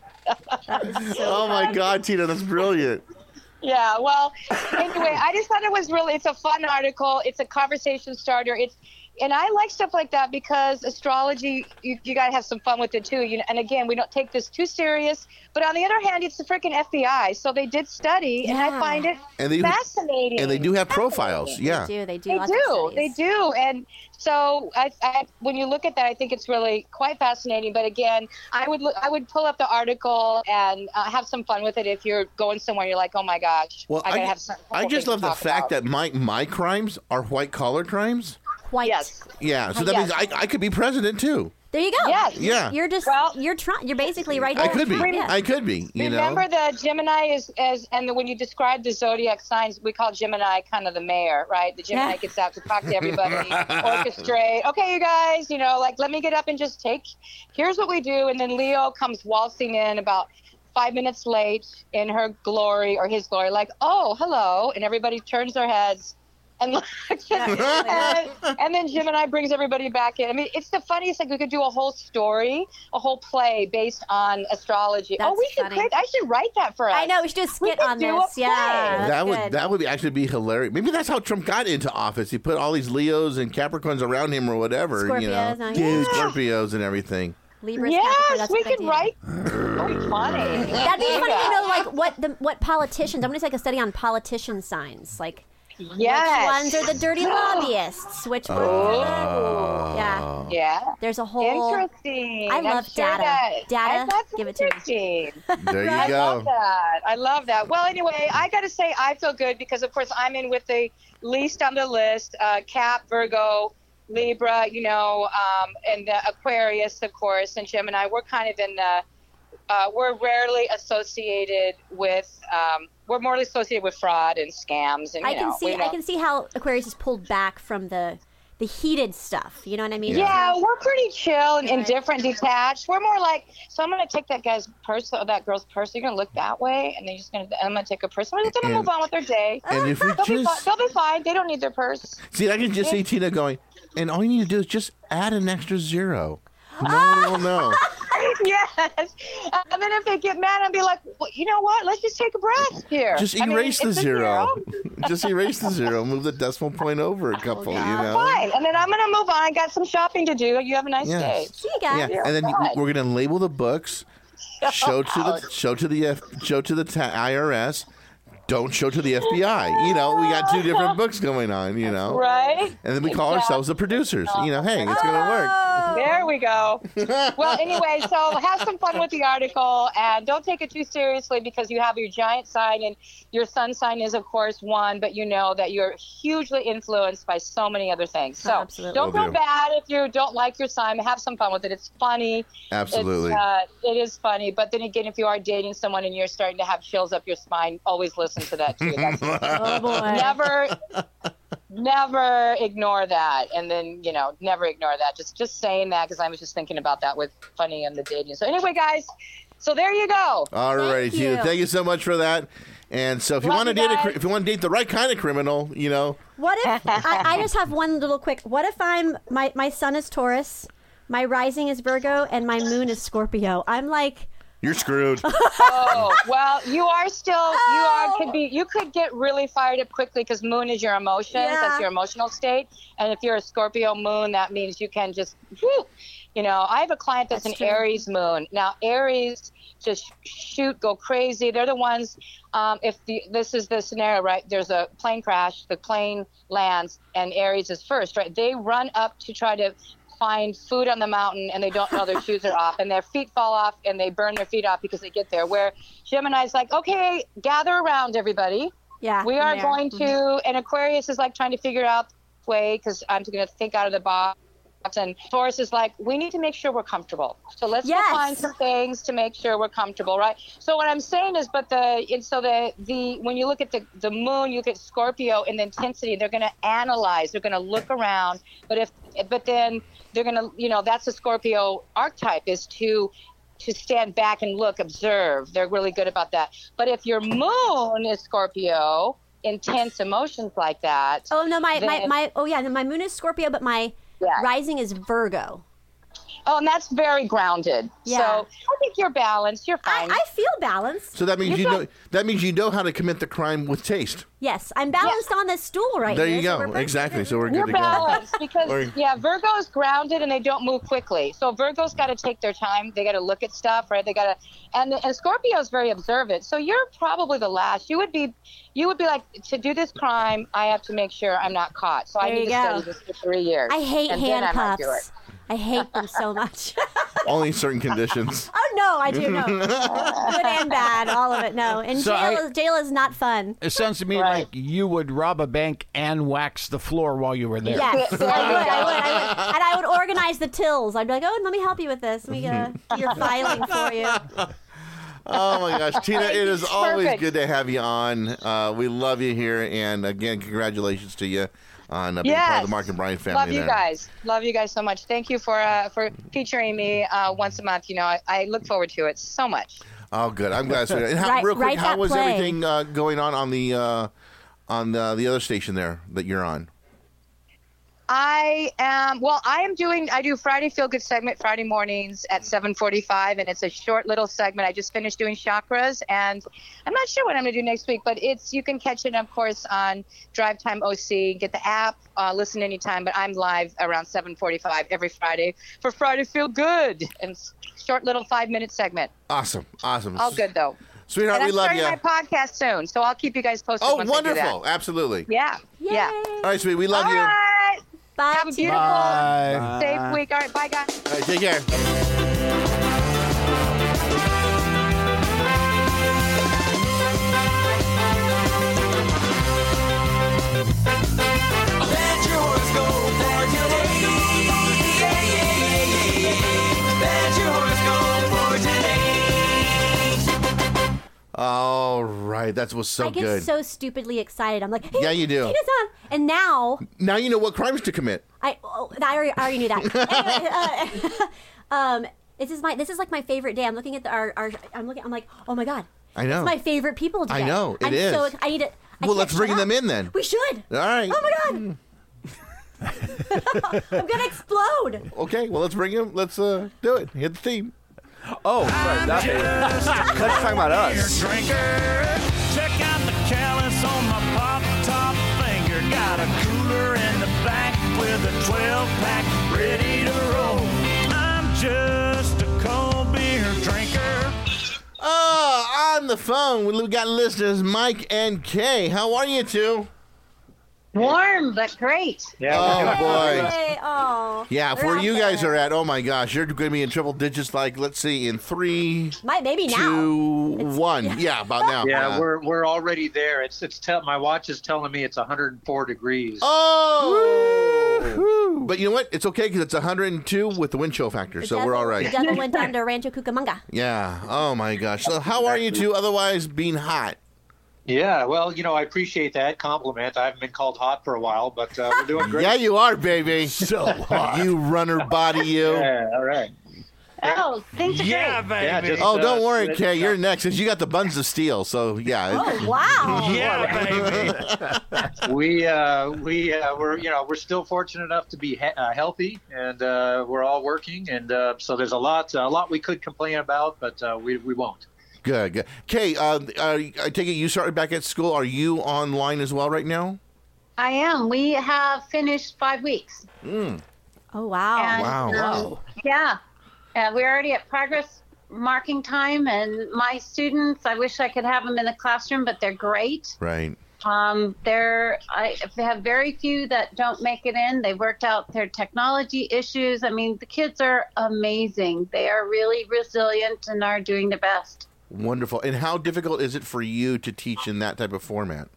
Oh my God, Tina, that's brilliant. yeah, well, anyway, I just thought it was really, it's a fun article. It's a conversation starter. It's, and I like stuff like that because astrology, you, you got to have some fun with it too. You know, and again, we don't take this too serious, but on the other hand, it's the freaking F B I. So they did study, and I Yeah. find it And they fascinating. and they do have profiles. Yeah. They do. They do. They lots of do. They studies. do. And so I, I, when you look at that, I think it's really quite fascinating. But again, I would look, I would pull up the article and uh, have some fun with it if you're going somewhere. You're like, oh my gosh, Well, I gotta I, have some. I just love the fact that my my crimes are white collar crimes. White. Yes. Yeah, so that Yes. means I, I could be president too. There you go. Yes. Yeah. You're just Well- you're trying. You're basically right. I there. could be. Yeah. I could be. You Remember know. the Gemini is as and the, when you describe the zodiac signs, we call Gemini kind of the mayor, right? The Gemini Yeah. gets out to talk to everybody, orchestrate. Okay, you guys, you know, like let me get up and just take. Here's what we do, and then Leo comes waltzing in about five minutes late in her glory or his glory, like, oh, hello, and everybody turns their heads. And, looks and, and then Gemini brings everybody back in. I mean, it's the funniest thing. We could do a whole story, a whole play based on astrology. That's oh, we should funny. create. I should write that for us. I know. We should do a We skit could on do a this. play. Yeah. that's That would good. that would be actually be hilarious. Maybe that's how Trump got into office. He put all these Leos and Capricorns around him or whatever. you know, Scorpios, uh, Yeah, yeah. Scorpios and everything. Libras, Capricorn, Yes, that's a we good could idea. write. That'd be funny. That'd be funny to know, like what the what politicians. I'm gonna take a study on politician signs, like Yes. which ones are the dirty lobbyists, which ones are the yeah. Yeah. There's a whole. Interesting. I I'm love sure data. that- Data, I- that's give it to me. interesting. There you I go. love that. I love that. Well, anyway, I got to say I feel good because, of course, I'm in with the least on the list. Uh, Cap, Virgo, Libra, you know, um, and the Aquarius, of course, and Gemini. We're kind of in the. Uh, we're rarely associated with. Um, we're more associated with fraud and scams, and you I can know, see. we I know- can see how Aquarius is pulled back from the the heated stuff. You know what I mean? Yeah, we're pretty chill and indifferent, detached. We're more like, so I'm going to take that guy's purse, or that girl's purse. You're going to look that way, and then you're just going to, I'm going to take a purse. I'm going to And- move on with their day. And if we They'll be, fi- just they'll be fine. They don't need their purse. see, I can just see Tina going, and all you need to do is just add an extra zero. No one will know. Yes. And then if they get mad, I'll be like, well, you know what? Let's just take a breath here. Just I mean, erase the it's a zero. Just erase the zero. Move the decimal point over a couple. You know. Fine. And then I'm going to move on. I got some shopping to do. You have a nice Yes. day. See you guys. Yeah, and then God. we're gonna label the books. Show to the show to the F, show to the ta- I R S. Don't show to the F B I. You know, we got two different books going on. You know, Right? and then we call ourselves the producers. You know, hey, it's gonna work. There we go. Well, anyway, so have some fun with the article and don't take it too seriously because you have your giant sign and your sun sign is, of course, one, but you know that you're hugely influenced by so many other things. So Absolutely. don't Will feel do. bad if you don't like your sign. Have some fun with it. It's funny. Absolutely. It's, uh, it is funny. But then again, if you are dating someone and you're starting to have chills up your spine, always listen to that too. That's Oh boy. never never ignore that, and then you know never ignore that. Just just saying that because I was just thinking about that with funny and the dating. So anyway, guys, so there you go. All right, Thank Tina. you. Thank you so much for that. And so if you Love want to you date a, guys. cri- if you want to date the right kind of criminal, you know, What if I, I just have one little quick? What if I'm my my sun is Taurus, my rising is Virgo, and my moon is Scorpio? I'm like, you're screwed. Oh, well, you are still, you Oh. are, could be, you could get really fired up quickly because moon is your emotions. Yeah. That's your emotional state. And if you're a Scorpio moon, that means you can just, whew, you know, I have a client that's, That's an true. Aries moon. Now, Aries just shoot, go crazy. They're the ones, um, if the, this is the scenario, right? There's a plane crash, the plane lands, and Aries is first, right? They run up to try to find food on the mountain, and they don't know their shoes are off, and their feet fall off, and they burn their feet off because they get there. Where Gemini's like, okay, gather around, everybody. yeah, We I'm are there. going to, and Aquarius is like trying to figure out the way because I'm going to think out of the box. And Taurus is like, we need to make sure we're comfortable. So let's Yes. go find some things to make sure we're comfortable, right? So what I'm saying is, but the, and so the, the, when you look at the, the moon, you look at Scorpio and the intensity, they're going to analyze, they're going to look around. But if, but then they're going to, you know, that's a Scorpio archetype, is to, to stand back and look, observe. They're really good about that. But if your moon is Scorpio, intense emotions like that. Oh no, my, my then- my oh yeah, my moon is Scorpio, but my Yeah. rising is Virgo. Oh, and that's very grounded. Yeah. So I think you're balanced. You're I, fine. I feel balanced. So that means You you know got- that means you know how to commit the crime with taste. Yes, I'm balanced on this stool right There here. you so go. we're perfect. Exactly. So we're You're good to go. balanced because Or- yeah, Virgo's grounded and they don't move quickly. So Virgo's got to take their time. They got to look at stuff, right? They got to, and and Scorpio's very observant. So you're probably the last. You would be, you would be like, to do this crime, I have to make sure I'm not caught. So I There need you to go. study this for three years. I hate and then I might do handcuffs. it. I hate them so much. Only certain conditions. Oh no, I do know. Good and bad, all of it. No, and So jail, I- is, jail is not fun. It sounds to me Right. like you would rob a bank and wax the floor while you were there. Yes, I would, There I you would, go. I would, and I would organize the tills. I'd be like, oh, let me help you with this. Let me uh, do your filing for you. Oh my gosh, Tina! It is always Perfect. good to have you on. Uh, we love you here, and again, congratulations to you on uh, being part of the Yes. Mark and Brian family. Love you there. guys. Love you guys so much. Thank you for uh, for featuring me uh, once a month. You know, I, I look forward to it so much. Oh, good. I'm glad. To and how, Write- real quick, write how that was play. everything uh, going on on the uh, on the, the other station there that you're on? I am well. I am doing. I do Friday Feel Good segment Friday mornings at seven forty-five, and it's a short little segment. I just finished doing chakras, and I'm not sure what I'm going to do next week. But it's you can catch it, of course, on Drive Time O C. Get the app, uh, listen anytime. But I'm live around seven forty-five every Friday for Friday Feel Good, and s- short little five minute segment. Awesome, awesome. All good though. Sweetheart, And we I'm love starting you. my podcast soon, so I'll keep you guys posted. Oh, once I do that. wonderful! Absolutely. Yeah, Yay. yeah. All right, sweet. We love All you. right. Bye, Have a Tina. beautiful, Bye. safe week. All right, bye guys. All right, take care. Let your horoscope for today. Yeah, yeah, yeah, yeah, yeah. Let your horoscope for today. All right, that was so I get good. so stupidly excited. I'm like, hey, Yeah, you do. Tina's on. And now, Now you know what crimes to commit. I oh, I, already, I already knew that. Anyway, uh, um, this is my this is like my favorite day. I'm looking at the, our, our I'm looking. I'm like, oh my god. I know. It's my favorite people today. I know, it I'm is. So, I need to. I Well, can't let's shut bring up. them in then. We should. All right. Oh my god. I'm gonna explode. Okay, well, let's bring him. Let's uh, do it. Hit the theme. Oh, sorry. That, that's talking about us. Drinker, check out the callus on my pop top finger. Got a cooler in the back with a twelve pack ready to roll. I'm just a cold beer drinker. Oh, on the phone, we got listeners Mike and Kay. How are you two? Warm but great. Oh boy. Hey, oh. Yeah, They're for where out you guys there. are at, oh my gosh, you're going to be in triple digits. Like, let's see, in three, My baby now. two, It's- one. Yeah, about now. Yeah, Uh, we're we're already there. It's it's tell my watch is telling me it's one hundred four degrees. Oh, but you know what? It's okay because it's one hundred two with the wind chill factor, The so devil- we're all right. The devil went down to Rancho Cucamonga. Yeah. Oh my gosh. So how are you two? Otherwise, being hot. Yeah, well, you know, I appreciate that compliment. I haven't been called hot for a while, but uh, we're doing great. Yeah, you are, baby. So hot. You runner body, you. Yeah, all right. Oh, things are Yeah, great. baby. Yeah, just, Oh, uh, don't worry, it's Kay. not- You're next, because you got the buns of steel. So yeah. Oh, wow. Yeah, baby. we uh, we uh, we're you know we're still fortunate enough to be he- uh, healthy, and uh, we're all working, and uh, so there's a lot a lot we could complain about, but uh, we we won't. Good, good. Kay, uh, uh, I take it you started back at school. Are you online as well right now? I am. We have finished five weeks. Mm. Oh, wow. And, Wow. um, Wow. Yeah. Uh, we're already at progress marking time, and my students, I wish I could have them in the classroom, but they're great. Right. Um, they're, I have very few that don't make it in. They worked out their technology issues. I mean, the kids are amazing. They are really resilient and are doing their best. Wonderful. And how difficult is it for you to teach in that type of format?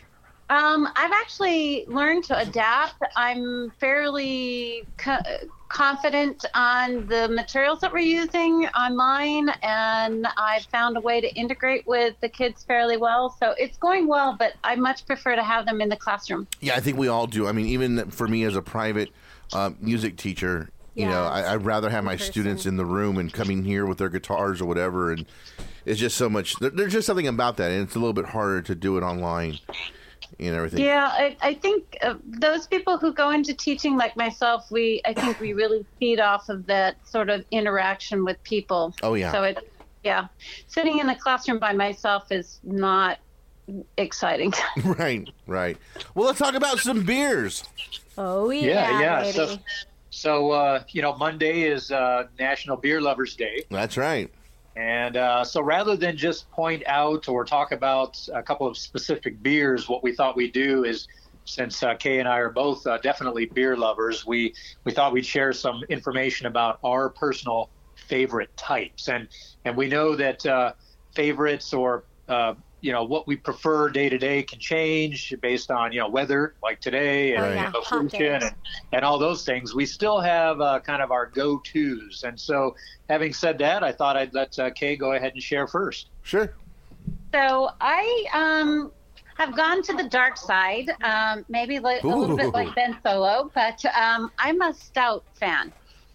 Um, I've actually learned to adapt. I'm fairly co- confident on the materials that we're using online, and I've found a way to integrate with the kids fairly well. So it's going well, but I much prefer to have them in the classroom. Yeah, I think we all do. I mean, even for me as a private uh, music teacher, you Yeah, know, I, I'd rather have my person. students in the room and coming here with their guitars or whatever. And it's just so much, there, there's just something about that. And it's a little bit harder to do it online and everything. Yeah, I, I think uh, those people who go into teaching like myself, we I think we really feed off of that sort of interaction with people. Oh, yeah. So it, yeah, sitting in a classroom by myself is not exciting. Right, right. Well, let's talk about some beers. Oh, yeah, Yeah, yeah. baby. So, so uh, you know, Monday is uh, National Beer Lovers Day. That's right. And uh, so rather than just point out or talk about a couple of specific beers, what we thought we'd do is, since uh, Kay and I are both uh, definitely beer lovers, we, we thought we'd share some information about our personal favorite types. And, and we know that uh, favorites or, uh, you know, what we prefer day to day can change based on, you know, weather like today and Oh, yeah. Hot location days. and, and all those things. We still have uh, kind of our go-tos. And so having said that, I thought I'd let uh, Kay go ahead and share first. Sure. So I um, have gone to the dark side, um, maybe li- a little bit like Ben Solo, but um, I'm a stout fan.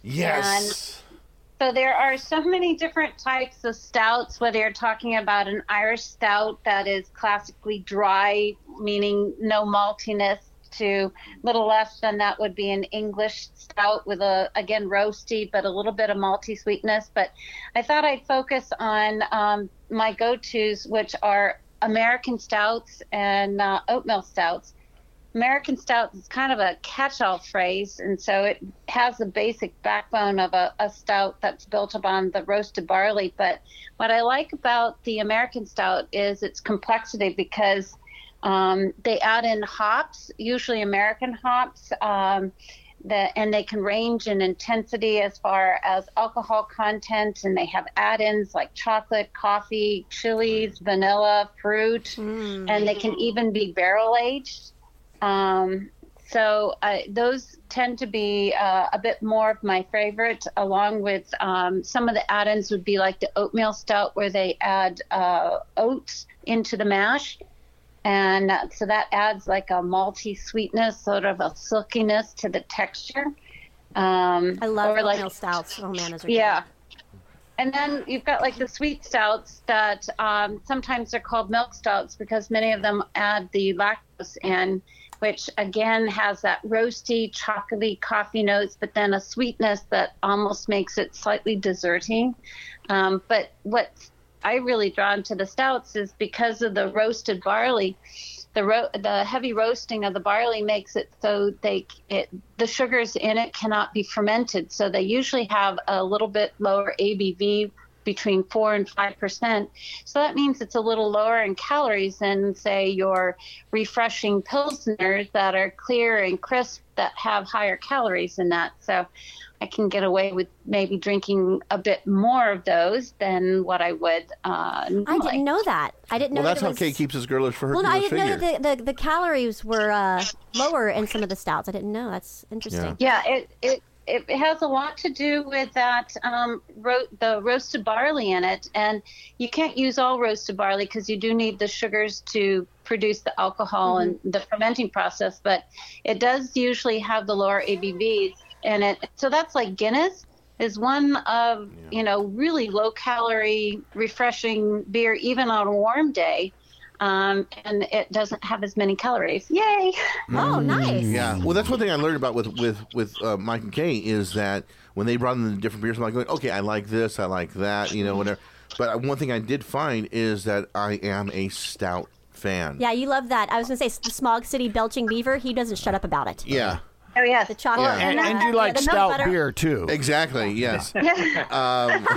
Yes. So there are so many different types of stouts, whether you're talking about an Irish stout that is classically dry, meaning no maltiness, to little less than that would be an English stout with a, again, roasty, but a little bit of malty sweetness. But I thought I'd focus on um, my go-tos, which are American stouts and uh, oatmeal stouts. American stout is kind of a catch-all phrase, and so it has the basic backbone of a, a stout that's built upon the roasted barley. But what I like about the American stout is its complexity, because um, they add in hops, usually American hops, um, the, and they can range in intensity as far as alcohol content, and they have add-ins like chocolate, coffee, chilies, vanilla, fruit, Mm. and they can even be barrel-aged. Um, so uh, those tend to be uh, a bit more of my favorite, along with um, some of the add-ins would be like the oatmeal stout, where they add uh, oats into the mash. And uh, so that adds like a malty sweetness, sort of a silkiness to the texture. Um, I love or like- oatmeal stouts. Oh, man, those are Yeah. And then you've got like the sweet stouts that um, sometimes they're called milk stouts because many of them add the lactose in, which again has that roasty, chocolatey coffee notes, but then a sweetness that almost makes it slightly desserty. Um, but what I really drawn to the stouts is because of the roasted barley. The ro- the heavy roasting of the barley makes it so they it the sugars in it cannot be fermented. So they usually have a little bit lower A B V, between four and five percent. So that means it's a little lower in calories than, say, your refreshing pilsners that are clear and crisp that have higher calories in that. So I can get away with maybe drinking a bit more of those than what I would uh, normally. I didn't know that. I didn't know Well, that's that it how was... Kay keeps us girlish for her Well, no, I figure. didn't know that the, the, the calories were uh, lower in some of the stouts. I didn't know. That's interesting. Yeah, it, it, it has a lot to do with that, um, ro- the roasted barley in it. And you can't use all roasted barley because you do need the sugars to produce the alcohol Mm-hmm. and the fermenting process. But it does usually have the lower A B Vs in it. So that's like Guinness. is one of, you know, really low calorie, refreshing beer, even on a warm day. Um, and it doesn't have as many calories. Yay! Oh, nice. Yeah. Well, that's one thing I learned about with with with uh, Mike and Kay is that when they brought in the different beers, I'm like going, okay, I like this, I like that, you know, whatever. But one thing I did find is that I am a stout fan. Yeah, you love that. I was going to say, the Smog City Belching Beaver, he doesn't shut up about it. Yeah. Oh, yeah. The chocolate. Yeah. And, uh, and you like the milk stout butter. beer, too. Exactly, yes. um,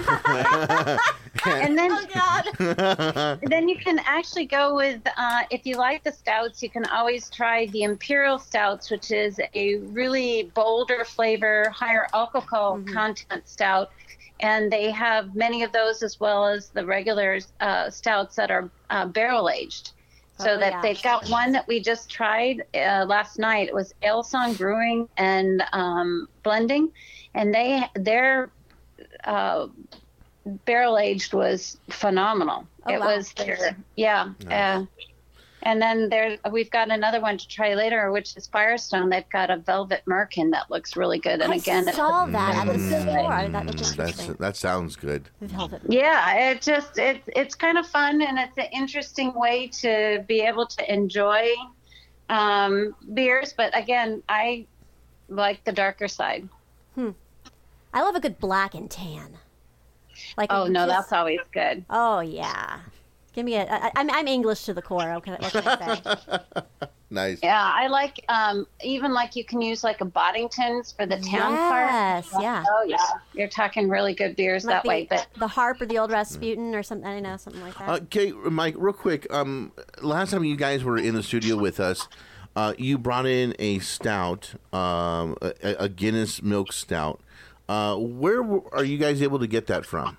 And then, Oh, God. then you can actually go with, uh, if you like the stouts, you can always try the Imperial Stouts, which is a really bolder flavor, higher alcohol Mm-hmm. content stout. And they have many of those as well as the regular uh, stouts that are uh, barrel aged. So Oh, that yeah. they've got one that we just tried uh, last night. It was Ale Song Brewing and um, Blending, and they their uh, barrel aged was phenomenal. Oh, it wow. was their yeah. Uh, and then there we've got another one to try later, which is Firestone. They've got a Velvet Merkin that looks really good. And I again, saw that at the Mm. store. That looks That's interesting. that sounds good. Velvet. yeah, it just it it's kind of fun, and it's an interesting way to be able to enjoy um, beers. But again, I like the darker side. I love a good black and tan. Like Oh no, just- that's always good. Oh, yeah. Give me a... I, I'm, I'm English to the core. What can, what can I say? Nice. Yeah, I like um, even like you can use like a Boddington's for the town part. Yes, yeah. Oh yeah, you're talking really good beers Like that the, way. But the Harp or the Old Rasputin or something. I don't know, something like that. Uh, Kay, Mike, real quick. Um, last time you guys were in the studio with us, uh, you brought in a stout, um, a, a Guinness milk stout. Uh, where w- are you guys able to get that from?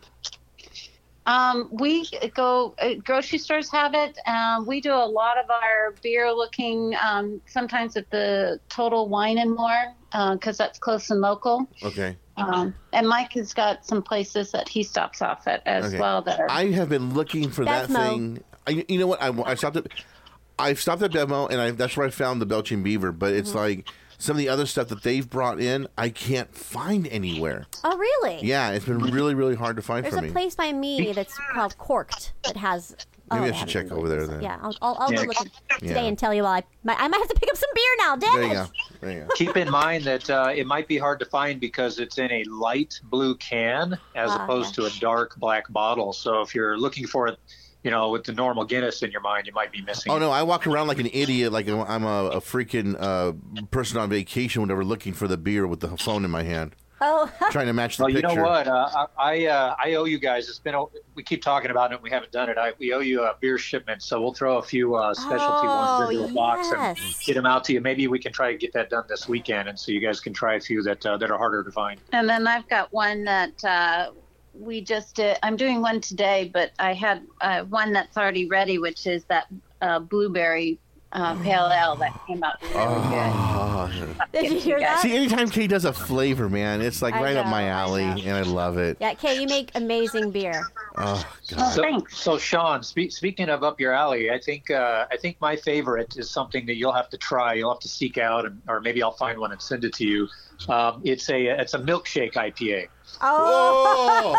Um, we go, uh, grocery stores have it. Um, we do a lot of our beer looking, um, sometimes at the Total Wine and More, because that's close and local. Okay. Um, and Mike has got some places that he stops off at as Okay. well. That are, I have been looking for that Bevmo. thing. I, you know what? I, I stopped at. I stopped at Bevmo, and I, that's where I found the Belching Beaver. But it's like some of the other stuff that they've brought in, I can't find anywhere. Oh, really? Yeah, it's been really, really hard to find There's for a me. place by me that's called Corked that has... Maybe oh, I they should have it check in over there Louisville. then. Yeah, I'll, I'll, I'll Yeah. go look at today Yeah. and tell you while I... My, I might have to pick up some beer now. Damn There you it! go. There you go. Keep in mind that uh, it might be hard to find because it's in a light blue can as Ah, opposed to a dark black bottle. So if you're looking for it, you know, with the normal Guinness in your mind, you might be missing. Oh it. no, I walk around like an idiot, like I'm a, a freaking uh, person on vacation, whatever, looking for the beer with the phone in my hand, Oh, trying to match the Well, you picture. know what? Uh, I I, uh, I owe you guys. It's been a, we keep talking about it. and We haven't done it. I, we owe you a beer shipment, so we'll throw a few uh, specialty Oh, ones into a box and yes. get them out to you. Maybe we can try to get that done this weekend, and so you guys can try a few that uh, that are harder to find. and then I've got one that uh, we just did. I'm doing one today, but I had uh, one that's already ready, which is that uh, blueberry uh, pale ale that came out really Oh. did you hear that? See, anytime Kay does a flavor, man, it's like I right up know, my I alley, know. and I love it. Yeah, Kay, you make amazing beer. Oh good. God. So, Thanks. so Sean, spe- speaking of up your alley, I think uh, I think my favorite is something that you'll have to try. You'll have to seek out, and, or maybe I'll find one and send it to you. Um, it's a it's a milkshake I P A. Oh,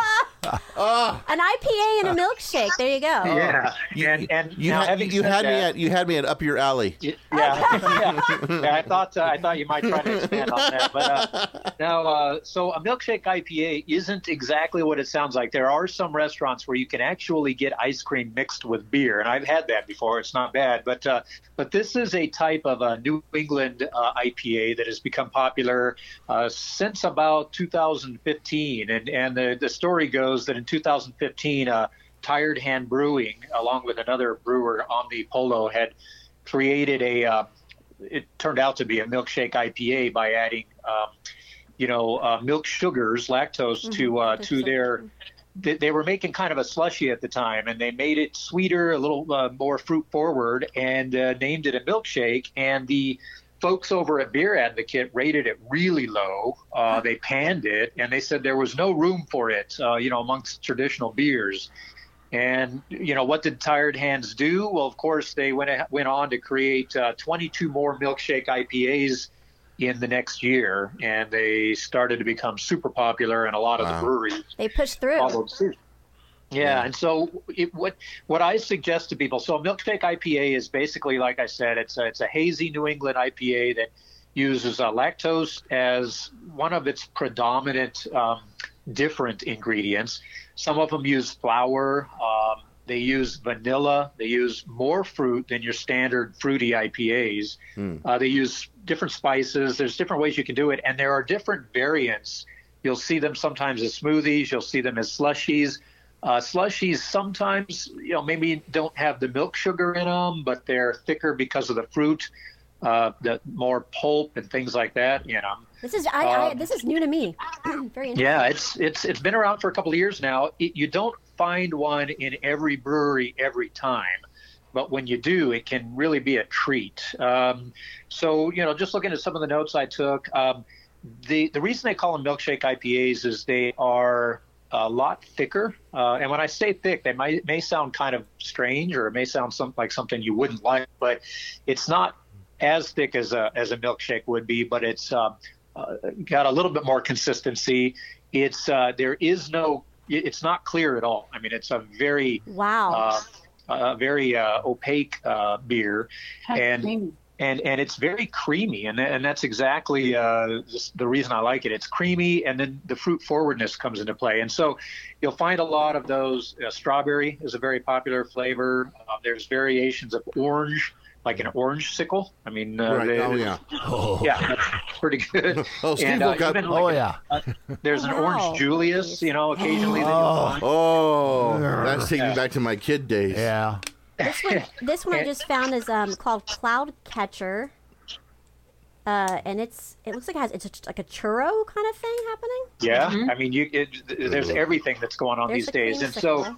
Oh, an I P A and a milkshake. There you go. Yeah, you, and and you, now had, having you said had me that- at you had me at up your alley. Y- Yeah, yeah. yeah. I thought uh, I thought you might try to expand on that, but uh, now, uh, so a milkshake I P A isn't exactly what it sounds like. There are some restaurants where you can actually get ice cream mixed with beer, and I've had that before. It's not bad, but uh, but this is a type of a New England uh, I P A that has become popular uh, since about two thousand fifteen, and and the the story goes that in two thousand fifteen, uh, Tired Hand Brewing, along with another brewer, Omni Polo, had created a, uh, it turned out to be a milkshake I P A by adding, um, you know, uh, milk sugars, lactose to uh, Good to stuff. their. They, they were making kind of a slushy at the time, and they made it sweeter, a little uh, more fruit forward, and uh, named it a milkshake. And the folks over at Beer Advocate rated it really low. Uh, they panned it, and they said there was no room for it, uh, you know, amongst traditional beers. And, you know, what did Tired Hands do? Well, of course, they went went on to create uh, twenty-two more milkshake I P As in the next year, and they started to become super popular, and a lot of Wow. the breweries They pushed through. followed suit. Yeah, and so it, what what I suggest to people, so a milkshake I P A is basically, like I said, it's a, it's a hazy New England I P A that uses uh, lactose as one of its predominant um, different ingredients. Some of them use flour. Um, they use vanilla. They use more fruit than your standard fruity I P As. Mm. Uh, they use different spices. There's different ways you can do it, and there are different variants. You'll see them sometimes as smoothies. You'll see them as slushies. Uh, slushies sometimes, you know, maybe don't have the milk sugar in them, but they're thicker because of the fruit, uh, the more pulp and things like that. You know. This is I, I Um, this is new to me. Very interesting. Yeah, it's it's it's been around for a couple of years now. It, you don't find one in every brewery every time, but when you do, it can really be a treat. Um, so you know, just looking at some of the notes I took, um, the the reason they call them milkshake I P As is they are a lot thicker. Uh, and when I say thick, they might may sound kind of strange, or it may sound some, like something you wouldn't like, but it's not as thick as a as a milkshake would be. But it's uh, uh, got a little bit more consistency. It's uh, there is no. It's not clear at all. I mean, it's a very wow, uh, a very uh, opaque uh, beer, and. creamy. And and it's very creamy, and and that's exactly uh, the reason I like it. It's creamy, and then the fruit forwardness comes into play. And so you'll find a lot of those. Uh, strawberry is a very popular flavor. Uh, there's variations of orange, like an orange sickle. I mean, uh, Right. they- Oh, yeah. Oh. yeah, that's pretty good. Oh, Steve And, uh, woke up. even like Oh, a- yeah. uh, there's an Oh, wow. orange Julius, you know, occasionally. that you'll find. Oh, that's taking me back to my kid days. Yeah. This one, this one I just found is um, called Cloud Catcher, uh, and it's it looks like it has it's a, like a churro kind of thing happening. Yeah, I mean, you it, there's everything that's going on There's these the days, and creamsicle. so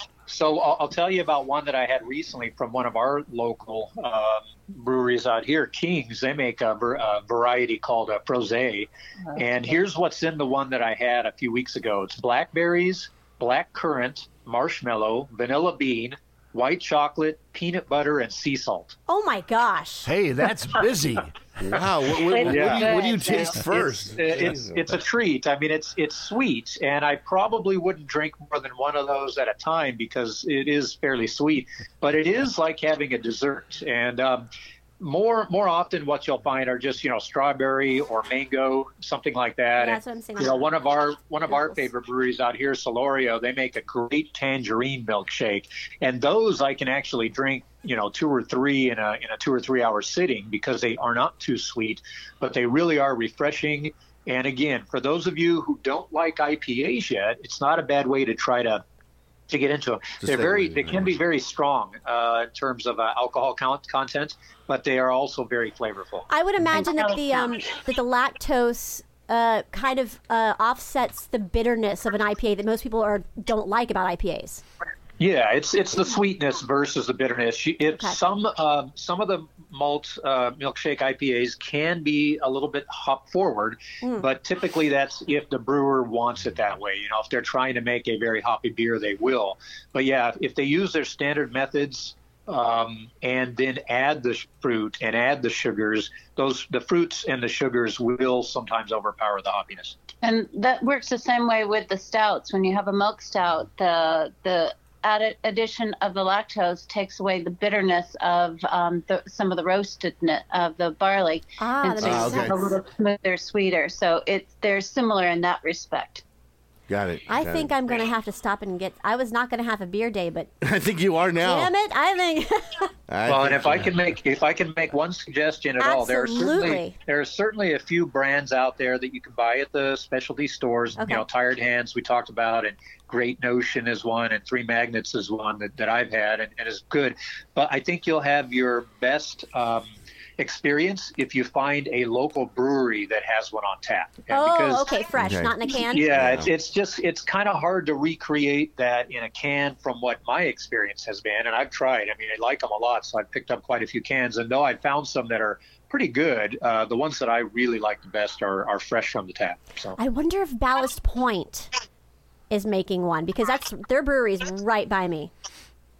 so I'll, I'll tell you about one that I had recently from one of our local um, breweries out here, Kings. They make a, ver- a variety called a Frosé, and here's what's in the one that I had a few weeks ago. It's blackberries, black currant, marshmallow, vanilla bean, white chocolate, peanut butter, and sea salt. Oh my gosh! Hey, that's busy. Wow. What, what, what, do you, what do you taste first? It's, it's it's a treat. I mean, it's it's sweet, and I probably wouldn't drink more than one of those at a time because it is fairly sweet. But it is like having a dessert, and um, more more often, what you'll find are just you know strawberry or mango, something like that. Yeah, And, that's what I'm saying. You know, one of our one of our favorite breweries out here, Solorio, they make a great tangerine milkshake, and those I can actually drink, you know, two or three in a in a two or three hour sitting because they are not too sweet, but they really are refreshing. And again, for those of you who don't like I P As yet, it's not a bad way to try to to get into them. To They're stay very with they it, can be very strong uh, in terms of uh, alcohol count, content, but they are also very flavorful. I would imagine that the um, that the lactose uh, kind of uh, offsets the bitterness of an I P A that most people are don't like about I P As. Yeah, it's it's the sweetness versus the bitterness. You- It, Okay. Some uh, some of the malt uh, milkshake I P As can be a little bit hop forward, Mm. but typically that's if the brewer wants it that way. You know, if they're trying to make a very hoppy beer, they will. But yeah, if they use their standard methods um, and then add the sh- fruit and add the sugars, those the fruits and the sugars will sometimes overpower the hoppiness. And that works the same way with the stouts. When you have a milk stout, the the added addition of the lactose takes away the bitterness of um, the, some of the roastedness of the barley, Ah, and that so makes Ah, it's okay. a little smoother, sweeter. So it's they're similar in that respect. Got it. I got think it. I'm going to have to stop and get. I was not going to have a beer day, but I think you are now. damn it, I think. I Well, and think if I so. can make if I can make one suggestion at all, there are certainly Absolutely. there are certainly a few brands out there that you can buy at the specialty stores. Okay. You know, Tired Hands we talked about, and Great Notion is one, and Three Magnets is one that, that I've had and, and is good. But I think you'll have your best um, experience if you find a local brewery that has one on tap. And Oh, because- okay, fresh, Okay. not in a can. yeah, it's it's just it's kind of hard to recreate that in a can from what my experience has been, and I've tried. I mean, I like them a lot, so I've picked up quite a few cans. And though I found some that are pretty good, uh, the ones that I really like the best are, are fresh from the tap. So I wonder if Ballast Point is making one because that's their brewery is right by me.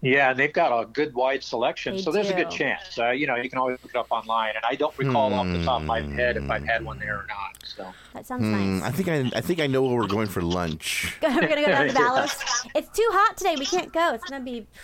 Yeah, and they've got a good wide selection, They so there's a do. good chance. Uh, you know, you can always look it up online, and I don't recall off the top of my head if I've had one there or not. So That sounds Hmm, nice. I think I, I think I know where we're going for lunch. We're gonna go down to Ballast. It's too hot today. We can't go. It's gonna be.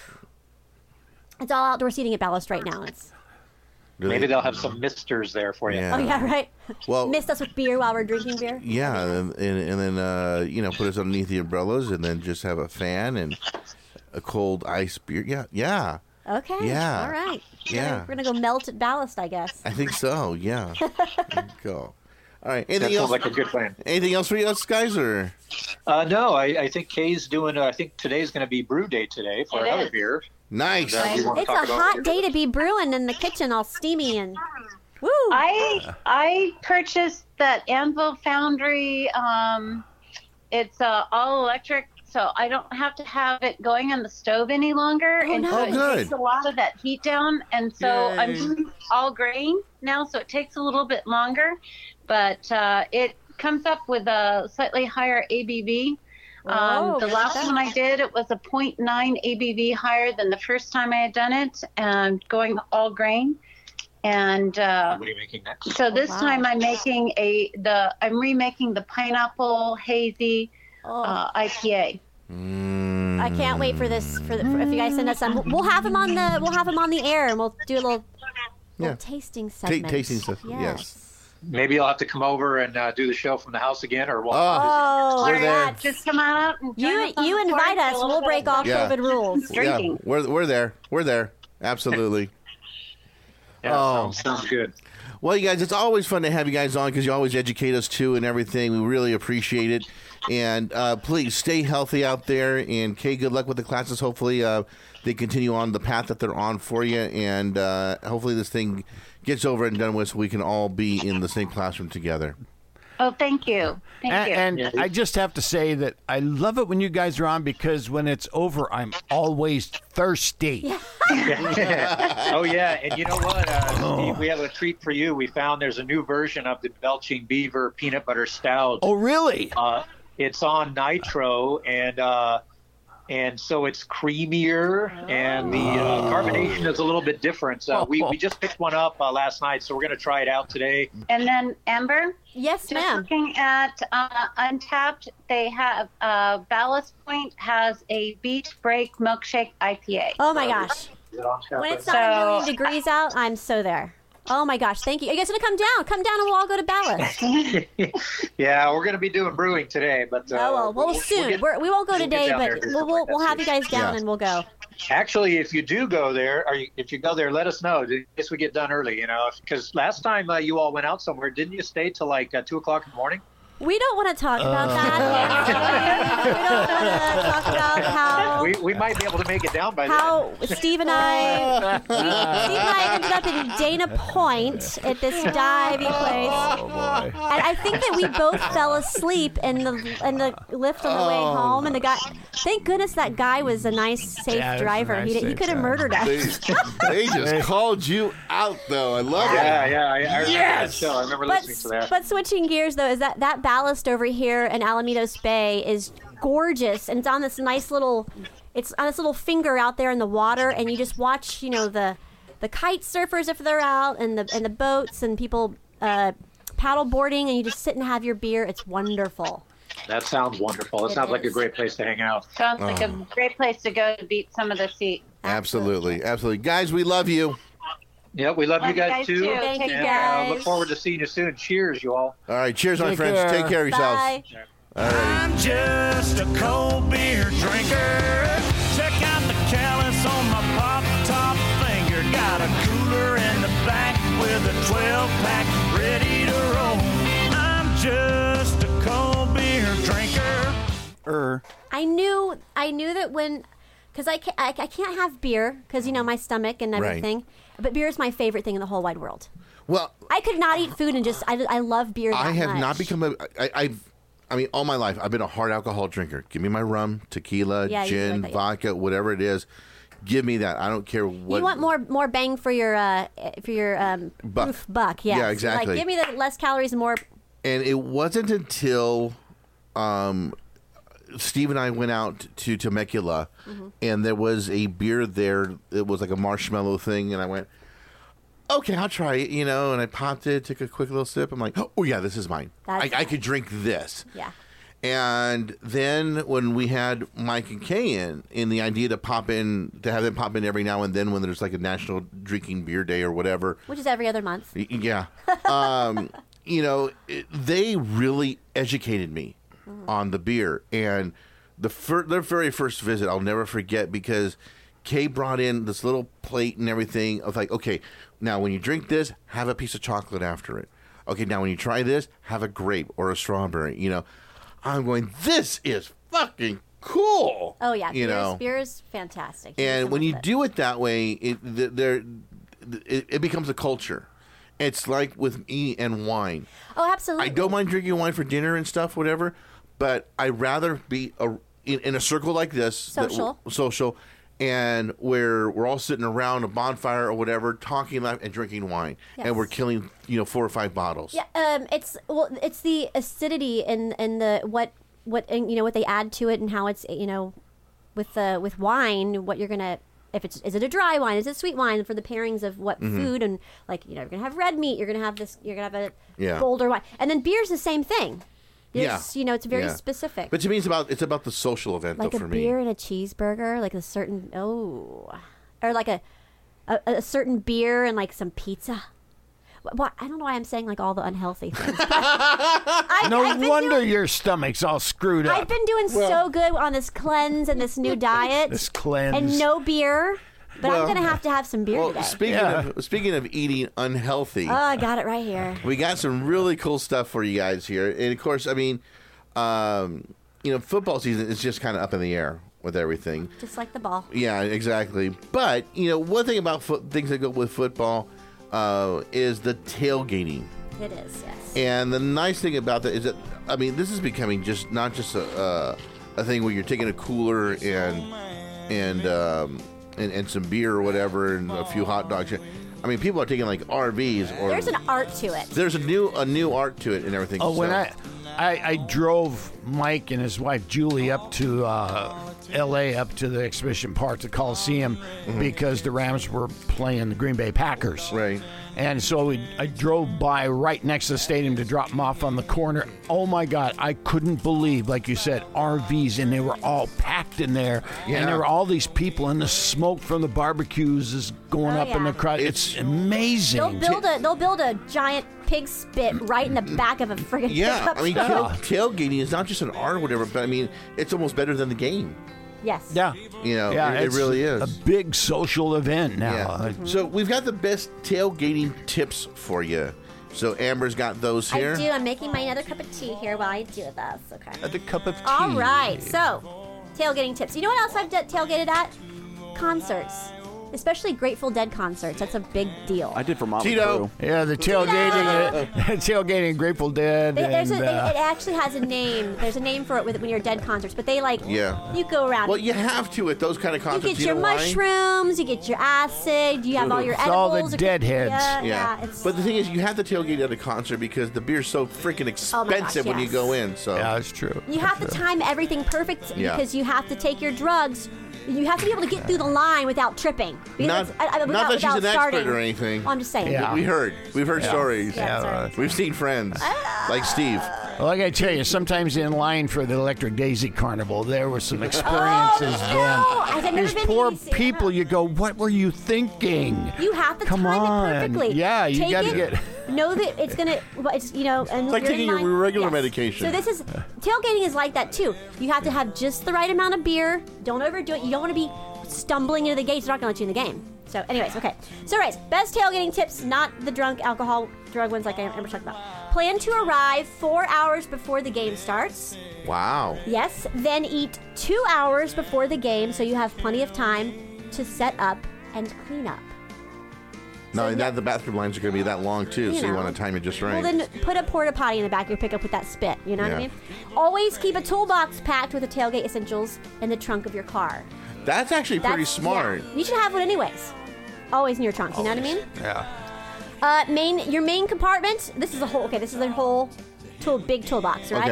It's all outdoor seating at Ballast right now. It's. Really? maybe they'll have some misters there for you. Yeah. Oh yeah, right. Well- Missed us with beer while we're drinking beer. Yeah, and, and, and then uh, you know, put us underneath the umbrellas, and then just have a fan and a cold ice beer. Yeah, yeah, Okay. Yeah. All right. Yeah. We're gonna go melt at Ballast, I guess. I think so. Yeah. There you go. All right. That Anything else? sounds like a good plan. Anything else for you guys, or? Uh, no, I, I think Kay's doing. Uh, I think today's going to be brew day today for It another is. beer. Nice. Uh, you wanna It's a talk about hot beer? day to be brewing in the kitchen, all steamy and. Woo! I I purchased that Anvil Foundry. Um, it's uh, all electric, so I don't have to have it going on the stove any longer, Oh, and nice. so Oh, it good. takes a lot of that heat down. And so I'm Yay. doing all grain now, so it takes a little bit longer, but uh, it comes up with a slightly higher A B V. Whoa, Um, the look at last that. one I did, it was a zero point nine A B V higher than the first time I had done it, and going all grain. And uh, What are you making next? so this wow. time I'm making a the I'm remaking the pineapple hazy Oh, uh, I P A. Mm. I can't wait for this. For, the, for if you guys send us some, we'll, we'll have them on the we'll have them on the air, and we'll do a little, little Yeah. tasting Ta- segment. tasting stuff. Yes. Maybe you'll have to come over and uh, do the show from the house again, or what? Oh, Oh, We're there. that's- Just come on out and join You us on you the porch, invite a us. little We'll bit break of all Yeah. COVID rules. yeah. drinking. We're we're there. We're there. Absolutely. Yeah, Oh. sounds, sounds good. Well, you guys, it's always fun to have you guys on because you always educate us too and everything. We really appreciate it. And uh, please stay healthy out there. And Kay, good luck with the classes. Hopefully, uh, they continue on the path that they're on for you. And uh, hopefully, this thing gets over and done with so we can all be in the same classroom together. Oh, thank you, thank And, you. and Yeah. I just have to say that I love it when you guys are on because when it's over, I'm always thirsty. Oh yeah, and you know what, uh, Steve? We have a treat for you. We found there's a new version of the Belching Beaver Peanut Butter Stout. Oh, really? Uh, it's on nitro, and uh, and so it's creamier, and the uh, carbonation is a little bit different. Uh, we we just picked one up uh, last night, so we're gonna try it out today. And then Amber, Yes, just ma'am. looking at uh, Untapped, they have uh, Ballast Point has a Beach Break Milkshake I P A. Oh my gosh. Is it on tap When right it's now? not a So- million degrees out, I'm so there. Oh my gosh, thank you. Are you guys gonna come down? Come down and we'll all go to Ballast. Yeah, we're gonna be doing brewing today, but uh, oh well, well, soon. get- We're, we won't go we'll get today, down there but and do we'll something we'll, like we'll that have you soon. guys down Yeah. and we'll go. Actually, if you do go there, or you, if you go there, let us know. In case we get done early, you know, because last time uh, you all went out somewhere, didn't you stay till like uh, two o'clock in the morning? We don't want to talk about Uh. that. we don't want to talk about how We, we might be able to make it down by then. how Steve and I we, Steve and I ended up in Dana Point at this divey place. Oh, boy. And I think that we both fell asleep in the in the lift on the way Oh. home. And the guy, thank goodness that guy was a nice, safe Yeah, he was a driver. nice, he he safe could have guy. murdered us. They, they just called you out, though. I love Yeah, it. yeah, I, I remember that Yes! show. I remember But, listening to that. but switching gears though, is that that Ballast over here in Alamitos Bay is gorgeous, and it's on this nice little, it's on this little finger out there in the water, and you just watch, you know, the the kite surfers if they're out, and the and the boats and people uh, paddle boarding, and you just sit and have your beer. It's wonderful. That sounds wonderful. It, It sounds like a is. great place to hang out. Sounds like a Oh. great place to go to beat some of the heat. Absolutely. Absolutely. Guys, we love you. Yeah, we love, Love you guys, you guys, too. too. Thank you, and, guys. Uh, look forward to seeing you soon. Cheers, you all. All right. Cheers, my Take friends. care. Take care of yourselves. Bye. All right. I'm just a cold beer drinker. Check out the callus on my pop top finger. Got a cooler in the back with a twelve pack ready to roll. I'm just a cold beer drinker. Er, I knew I knew that when, because I can't, I, I can't have beer because you know my stomach and Right. everything. But beer is my favorite thing in the whole wide world. Well, I could not eat food and just I, I love beer. That I have much. not become a. I, I've. I mean, all my life, I've been a hard alcohol drinker. Give me my rum, tequila, Yeah, you do gin, like that, yeah. vodka, whatever it is. Give me that. I don't care what. You want more more bang for your uh for your um Buck. proof buck. Yes. Yeah, You're exactly. Like give me the less calories and more. And it wasn't until, um, Steve and I went out to Temecula, mm-hmm. and there was a beer there. It was like a marshmallow thing, and I went, okay, I'll try it, you know, and I popped it, took a quick little sip. I'm like, oh, yeah, this is mine. I, I could drink this. Yeah. And then when we had Mike and Kay in, in the idea to pop in, to have them pop in every now and then when there's like a National Drinking Beer Day or whatever. Which is every other month. Yeah. um, you know, it, they really educated me mm. on the beer. And the fir- their very first visit, I'll never forget, because Kay brought in this little plate and everything of like, okay, now when you drink this, have a piece of chocolate after it. Okay, now when you try this, have a grape or a strawberry, you know. I'm going, this is fucking cool. Oh, yeah. You beer, know? Beer is fantastic. And when you it. do it that way, it, there, it, it becomes a culture. It's like with me and wine. Oh, absolutely. I don't mind drinking wine for dinner and stuff, whatever, but I'd rather be a, in, in a circle like this. Social. That, social. And where we're all sitting around a bonfire or whatever, talking and drinking wine, yes. and we're killing, you know, four or five bottles. Yeah, um, it's well, it's the acidity and and the what what and, you know what they add to it and how it's you know, with the with wine, what you're gonna if it's is it a dry wine, is it sweet wine for the pairings of what mm-hmm. food and like you know you're gonna have red meat, you're gonna have this, you're gonna have a yeah. bolder wine, and then beer's the same thing. It's, yeah, you know, it's very yeah. specific. But to me, it's about it's about the social event, like though, for a me. beer and a cheeseburger, like a certain oh, or like a a, a certain beer and like some pizza. Well, I don't know why I'm saying like all the unhealthy things. I've, no I've wonder doing, your stomach's all screwed up. I've been doing well, so good on this cleanse and this new diet. This cleanse and no beer. But well, I'm going to have to have some beer well, today. Speaking yeah. of speaking of eating unhealthy. Oh, I got it right here. We got some really cool stuff for you guys here. And, of course, I mean, um, you know, football season is just kind of up in the air with everything. Just like the ball. Yeah, exactly. But, you know, one thing about fo- things that go with football uh, is the tailgating. It is, yes. And the nice thing about that is that, I mean, this is becoming just not just a, uh, a thing where you're taking a cooler and, and, um, And, and some beer or whatever, and a few hot dogs. I mean, people are taking like R Vs. Or there's an art to it. There's a new a new art to it and everything. Oh, so. when I, I I drove Mike and his wife Julie up to uh, L A up to the exhibition park, the Coliseum, mm-hmm. because the Rams were playing the Green Bay Packers. Right. And so we, I drove by right next to the stadium to drop them off on the corner. Oh, my God. I couldn't believe, like you said, R Vs, and they were all packed in there. Yeah. And there were all these people, and the smoke from the barbecues is going oh, up yeah. in the crowd. It's, it's amazing. They'll build a they'll build a giant pig spit right in the back of a friggin' yeah. pickup I mean, truck. tail, tailgating is not just an art or whatever, but I mean, it's almost better than the game. Yes. Yeah. You know, yeah, it, it really is. A big social event now. Yeah. Mm-hmm. So we've got the best tailgating tips for you. So Amber's got those here. I do. I'm making my another cup of tea here while I do this. Okay. Another cup of tea. All right. So, tailgating tips. You know what else I've d- tailgated at? Concerts. Especially Grateful Dead concerts. That's a big deal. I did for Motley Tito. Crue. Yeah, the tailgating, uh, tailgating Grateful Dead. They, there's and, a, uh, it, it actually has a name. There's a name for it with when you're dead concerts. But they like, yeah. you go around. Well, you have to at those kind of you concerts. get You your know why? mushrooms, you get your acid, you have all your It's edibles. all the or- deadheads. Yeah, Yeah. yeah. it's, But the thing is, you have to tailgate at a concert because the beer's so freaking Oh my gosh, expensive when you yes. go in. So yeah, that's true. you have to time everything perfect Yeah. because you have to take your drugs. You have to be able to get through the line without tripping. Because Not, it's- I- I- not without, that she's without an starting. expert or anything. Oh, I'm just saying. Yeah. We heard. We've heard Yeah. stories. Yeah, Yeah, sorry. uh, We've seen friends like Steve. Well, I gotta tell you, sometimes in line for the Electric Daisy Carnival, there were some experiences Oh, no! I've then. never These been to poor Daisy. people, you go, what were you thinking? You have to Come time on. it perfectly. Yeah, you Take gotta it, get- Know that it's gonna. well, It's you know. And It's like you're taking in your line- regular yes. medication. So this is tailgating is like that too. You have to have just the right amount of beer. Don't overdo it. You don't want to be stumbling into the gates. They're not gonna let you in the game. So, anyways, okay. So, right, best tailgating tips, not the drunk alcohol drug ones like I Amber talked about. Plan to arrive four hours before the game starts. Wow. Yes. Then eat two hours before the game, so you have plenty of time to set up and clean up. No, So, and yeah. that the bathroom lines are going to be that long too, You so you know. want to time it just right. Well, then put a porta potty in the back of your pickup with that spit. You know what I Yeah. mean? Always keep a toolbox packed with the tailgate essentials in the trunk of your car. That's actually pretty That's- smart. yeah. You should have one anyways. Always in your trunk. You know what I mean? Yeah. Uh, main your main compartment. This is a whole. Okay, this is a whole tool, big toolbox, right? Okay.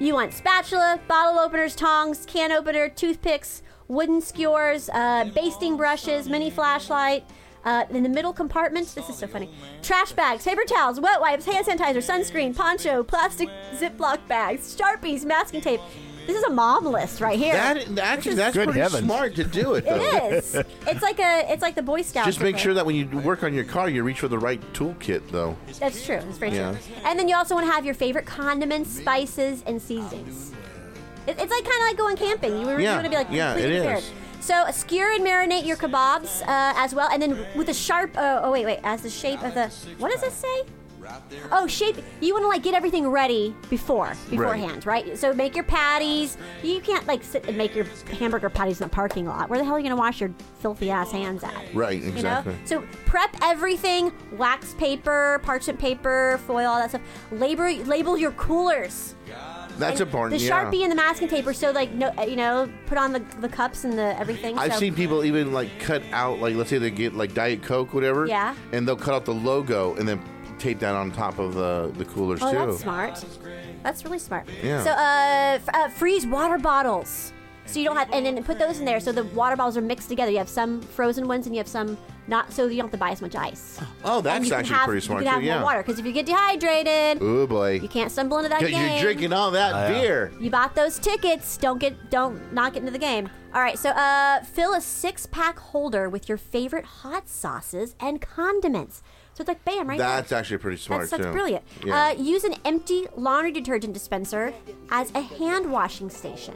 You want spatula, bottle openers, tongs, can opener, toothpicks, wooden skewers, uh, basting brushes, mini flashlight. Uh, in the middle compartment, this is so funny. Trash bags, paper towels, wet wipes, hand sanitizer, sunscreen, poncho, plastic Ziploc bags, Sharpies, masking tape. This is a mom list right here. That actually, that's Good pretty heavens. smart to do it, though. It is. It's like a. It's like the Boy Scouts. Just make with it. sure that when you work on your car, you reach for the right toolkit, though. That's true. That's very Yeah. true. And then you also want to have your favorite condiments, spices, and seasonings. It, it's like kind of like going camping. You, Yeah. you want to be like Yeah, completely it prepared. is. So skewer and marinate your kebabs uh, as well, and then with a sharp. Uh, oh wait, wait. As the shape of the. What does this say? Oh, shape. You want to like get everything ready before beforehand, right. So make your patties. You can't like sit and make your hamburger patties in the parking lot. Where the hell are you gonna wash your filthy ass hands at? Right, exactly. You know? So prep everything: wax paper, parchment paper, foil, all that stuff. Label label your coolers. That's And important. The yeah. Sharpie and the masking tape are so like no, you know, put on the the cups and the everything. I've so. seen people even like cut out, like let's say they get like Diet Coke, whatever. Yeah. And they'll cut out the logo and then tape that on top of the the coolers Oh, too. that's smart. That's really smart. Yeah. So, uh, f- uh, freeze water bottles. So you don't have, and then put those in there so the water bottles are mixed together. You have some frozen ones and you have some not, so you don't have to buy as much ice. Oh, And that's you can actually have- pretty smart You can have too. Yeah. more water because if you get dehydrated, Oh boy. you can't stumble into that Because game. you're drinking all that Oh, yeah. beer. You bought those tickets. Don't get, don't not get into the game. All right. So, uh, fill a six-pack holder with your favorite hot sauces and condiments. So it's like bam, right there. That's actually pretty smart That's, that's too. brilliant. Yeah. Uh, use an empty laundry detergent dispenser as a hand washing station.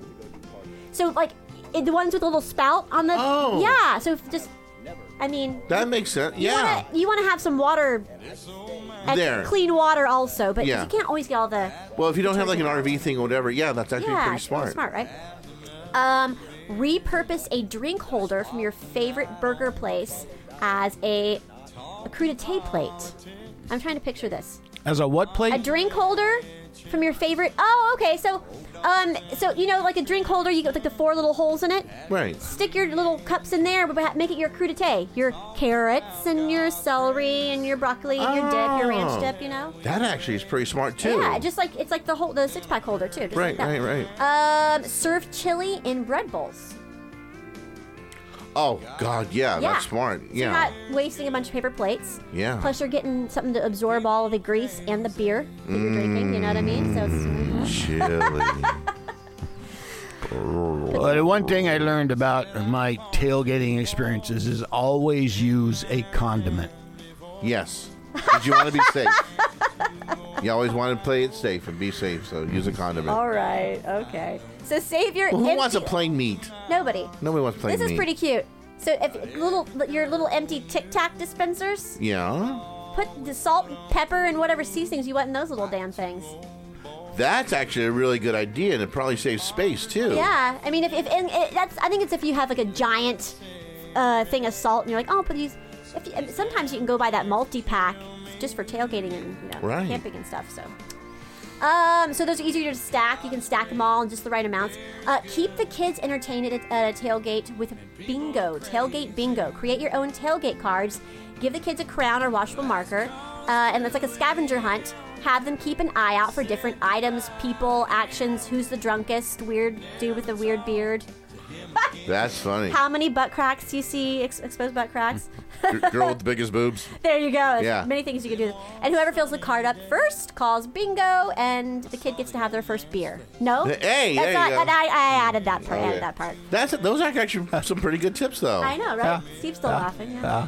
So like i- the ones with a little spout on the. Oh. Yeah. So if just, I mean. That makes sense. You Yeah. wanna, you want to have some water. and There. Clean water also, but Yeah. you can't always get all the. Well, if you don't have like an R V thing or whatever, yeah, that's actually yeah, pretty it's smart. smart, right? Um, repurpose a drink holder from your favorite burger place as a, a crudité plate. I'm trying to picture this. As a what plate? A drink holder from your favorite. Oh, okay. So, um, so you know, like a drink holder, you get like the four little holes in it. Right. Stick your little cups in there, but ha- make it your crudité. Your carrots and your celery and your broccoli and your dip, your ranch Oh. dip. You know. That actually is pretty smart too. Yeah, just like it's like the whole the six pack holder too. Just Right, like that. right, right. Um, serve chili in bread bowls. Oh God, yeah, Yeah. that's smart. So Yeah. you're not wasting a bunch of paper plates. Yeah. Plus, you're getting something to absorb all of the grease and the beer that you're drinking. You know what I mean? So it's. Chili. Well, the one thing I learned about my tailgating experiences is always use a condiment. Yes. Because you want to be safe. You always want to play it safe and be safe, so use a condiment. All right. Okay. So save your. Well, who empty- wants a plain meat? Nobody. Nobody wants plain This meat. is pretty cute. So if little your little empty Tic Tac dispensers, Yeah. put the salt, pepper, and whatever seasonings you want in those little damn things. That's actually a really good idea, and it probably saves space too. Yeah. I mean, if, if and it, that's I think it's if you have like a giant uh, thing of salt and you're like, oh, put these. If you, sometimes you can go buy that multi pack just for tailgating and you know Right. camping and stuff. So. Um, so those are easier to stack. You can stack them all in just the right amounts. Uh, keep the kids entertained at, at a tailgate with bingo, tailgate bingo. Create your own tailgate cards. Give the kids a crown or washable marker, uh, and it's like a scavenger hunt. Have them keep an eye out for different items, people, actions. Who's the drunkest? Weird dude with the weird beard. That's funny. How many butt cracks do you see? Ex- exposed butt cracks. G- Girl with the biggest boobs. There you go. There's Yeah. many things you can do. And whoever fills the card up first calls bingo, and the kid gets to have their first beer. No? Hey, That's there not, you go. and I, I added that part. I Okay. added that part. That's those are actually some pretty good tips, though. I know, right? Yeah. Steve's still Yeah. laughing. Yeah. Yeah.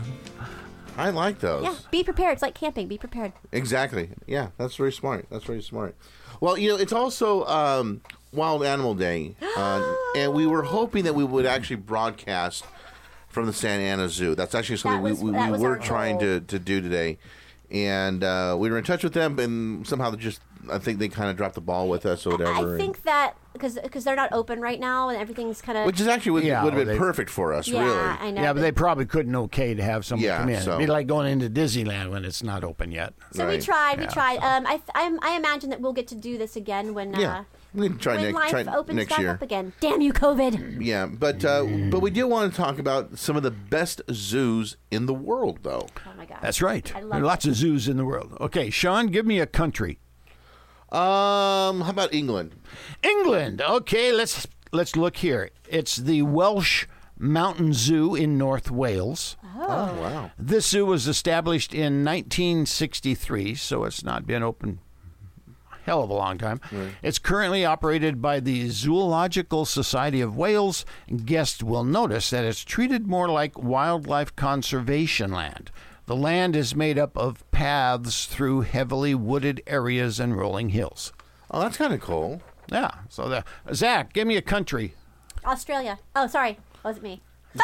I like those. Yeah. Be prepared. It's like camping. Be prepared. Exactly. Yeah, that's very smart. That's very smart. Well, you know, it's also um, Wild Animal Day, uh, and we were hoping that we would actually broadcast from the Santa Ana Zoo. That's actually something That was- we, we, that we was were our trying goal. to, to do today. And uh, we were in touch with them, and somehow they just, I think they kind of dropped the ball with us or whatever. I think that because because they're not open right now and everything's kind of. Which is actually would, Yeah, would have been they- perfect for us, yeah, really. I know. Yeah, but they probably couldn't okay to have someone Yeah, come in. so- It'd be like going into Disneyland when it's not open yet. So we Right. tried. We Yeah, tried. so- Um, I, I I imagine that we'll get to do this again when. Uh, Yeah. We need to try, when next, life try opens next back year. up again. Damn you, COVID. Yeah, but uh, but we do want to talk about some of the best zoos in the world, though. Oh my god. That's right. I love There are lots it. of zoos in the world. Okay, Sean, give me a country. Um, how about England? England. Okay, let's let's look here. It's the Welsh Mountain Zoo in North Wales. Oh, wow. This zoo was established in nineteen sixty-three, so it's not been open a hell of a long time. Right. It's currently operated by the Zoological Society of Wales. Guests will notice that it's treated more like wildlife conservation land. The land is made up of paths through heavily wooded areas and rolling hills. Oh, that's kind of cool. Yeah. So, the, Zach, give me a country. Australia. Oh, sorry. Wasn't me.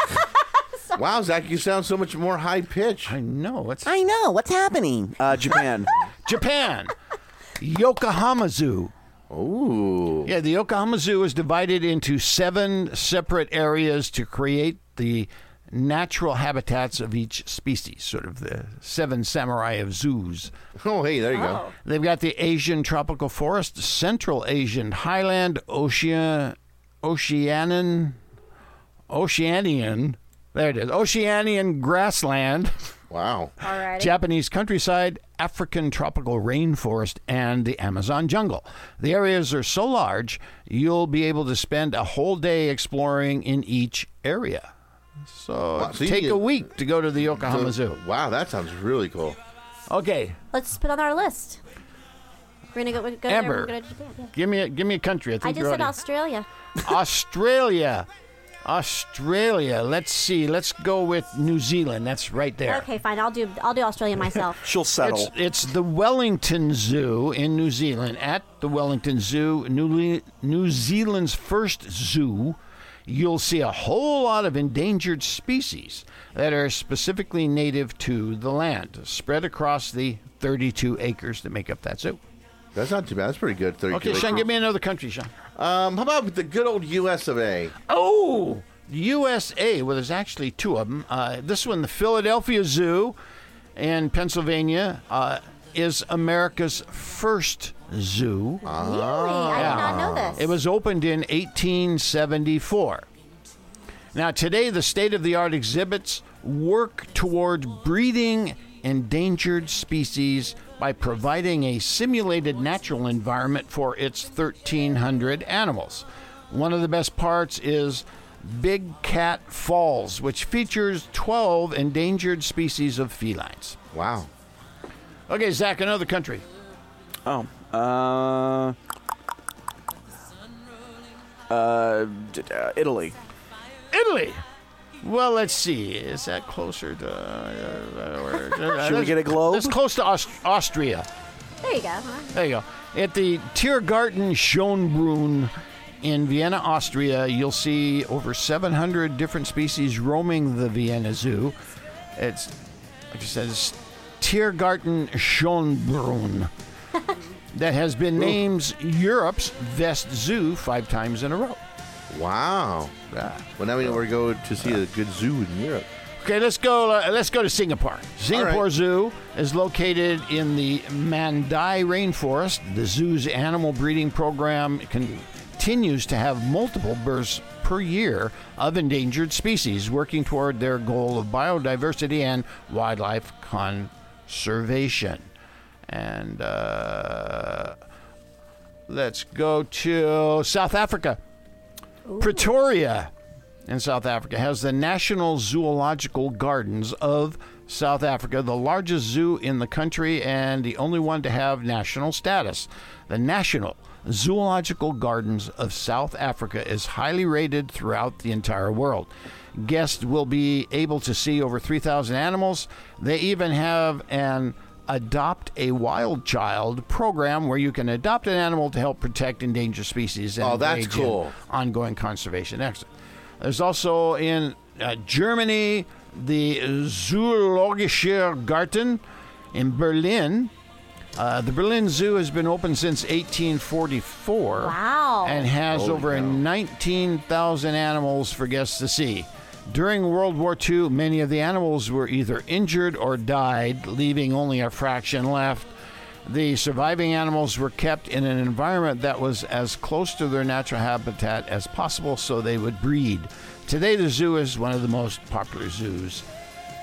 Wow, Zach, you sound so much more high pitched. I know. It's I know. What's happening? Uh, Japan. Japan. Yokohama Zoo. Ooh. Yeah, the Yokohama Zoo is divided into seven separate areas to create the natural habitats of each species, sort of the seven samurai of zoos. Oh, hey, there you go. They've got the Asian tropical forest, Central Asian highland, Ocean, Oceanian, Oceanian, there it is, Oceanian grassland. Wow. Alrighty. Japanese countryside, African tropical rainforest, and the Amazon jungle. The areas are so large, you'll be able to spend a whole day exploring in each area. So, Wow, so you take get- a week to go to the Yokohama So- Zoo. Wow, that sounds really cool. Okay, Let's put on our list. We're gonna go, go there. Amber. We're gonna go to Japan. Yeah. give me a, give me a country. I think I just you're said already- Australia. Australia. Australia. Let's see. Let's go with New Zealand. That's right there. Okay, fine. I'll do. I'll do Australia myself. She'll settle. It's, it's the Wellington Zoo in New Zealand. At the Wellington Zoo, New, New Zealand's first zoo, you'll see a whole lot of endangered species that are specifically native to the land, spread across the thirty-two acres that make up that zoo. That's not too bad. That's pretty good. thirty-two Okay, Sean, acres. give me another country, Sean. Um, how about the good old U S of A? Oh, U S A. Well, there's actually two of them. Uh, this one, the Philadelphia Zoo in Pennsylvania, uh, is America's first zoo. Really? I did not know this. It was opened in eighteen seventy-four. Now, today, the state-of-the-art exhibits work toward breeding endangered species by providing a simulated natural environment for its thirteen hundred animals. One of the best parts is Big Cat Falls, which features twelve endangered species of felines. Wow. Okay, Zach, another country. Oh. Uh. Uh. d- uh, Italy. Italy. Well, let's see. Is that closer to... Uh, Should we get a globe? That's close to Aust- Austria. There you go. There you go. At the Tiergarten Schönbrunn in Vienna, Austria, you'll see over seven hundred different species roaming the Vienna Zoo. It's, like I said, it's Tiergarten Schönbrunn. That has been named Europe's best zoo five times in a row. Wow. Yeah. Well, now we know where to go to see a good zoo in Europe. Okay, let's go. Uh, let's go to Singapore. Singapore All right. Zoo is located in the Mandai Rainforest. The zoo's animal breeding program continues to have multiple births per year of endangered species, working toward their goal of biodiversity and wildlife conservation. And uh, let's go to South Africa. Pretoria in South Africa has the National Zoological Gardens of South Africa, the largest zoo in the country and the only one to have national status. The National Zoological Gardens of South Africa is highly rated throughout the entire world. Guests will be able to see over three thousand animals. They even have an Adopt a Wild Child program where you can adopt an animal to help protect endangered species and Oh, that's engage in cool. ongoing conservation. Excellent. There's also in uh, Germany the Zoologischer Garten in Berlin. Uh, the Berlin Zoo has been open since eighteen forty-four. Wow. And has Holy over cow. nineteen thousand animals for guests to see. During World War Two, many of the animals were either injured or died, leaving only a fraction left. The surviving animals were kept in an environment that was as close to their natural habitat as possible so they would breed. Today, the zoo is one of the most popular zoos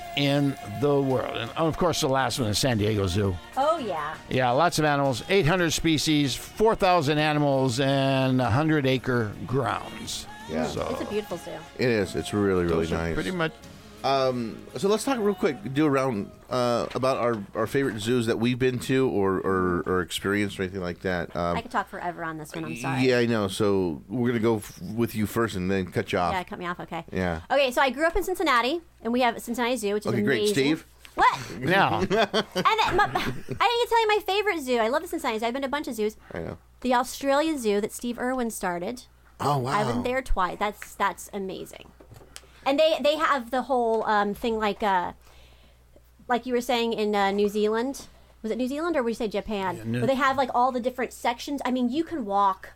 in the world. And, of course, the last one is San Diego Zoo. Oh, yeah. Yeah, lots of animals, eight hundred species, four thousand animals, and one hundred acre grounds. Yeah. So It's a beautiful zoo. It is. It's really, really those are nice. pretty much. Um, so let's talk real quick, do a round uh, about our, our favorite zoos that we've been to or, or, or experienced or anything like that. Um, I could talk forever on this one. I'm sorry. Yeah, I know. So we're going to go f- with you first and then cut you off. Yeah, cut me off. Okay. Yeah. Okay, so I grew up in Cincinnati, and we have Cincinnati Zoo, which is Okay, amazing. great. Steve? What? Now, And it, my, I didn't get to tell you my favorite zoo. I love the Cincinnati Zoo. I've been to a bunch of zoos. I know. The Australia Zoo that Steve Irwin started. Oh, wow. I've been there twice. That's that's amazing. And they, they have the whole um, thing like uh, like you were saying in uh, New Zealand. Was it New Zealand or would you say Japan? Yeah, New- Where they have like all the different sections. I mean, you can walk.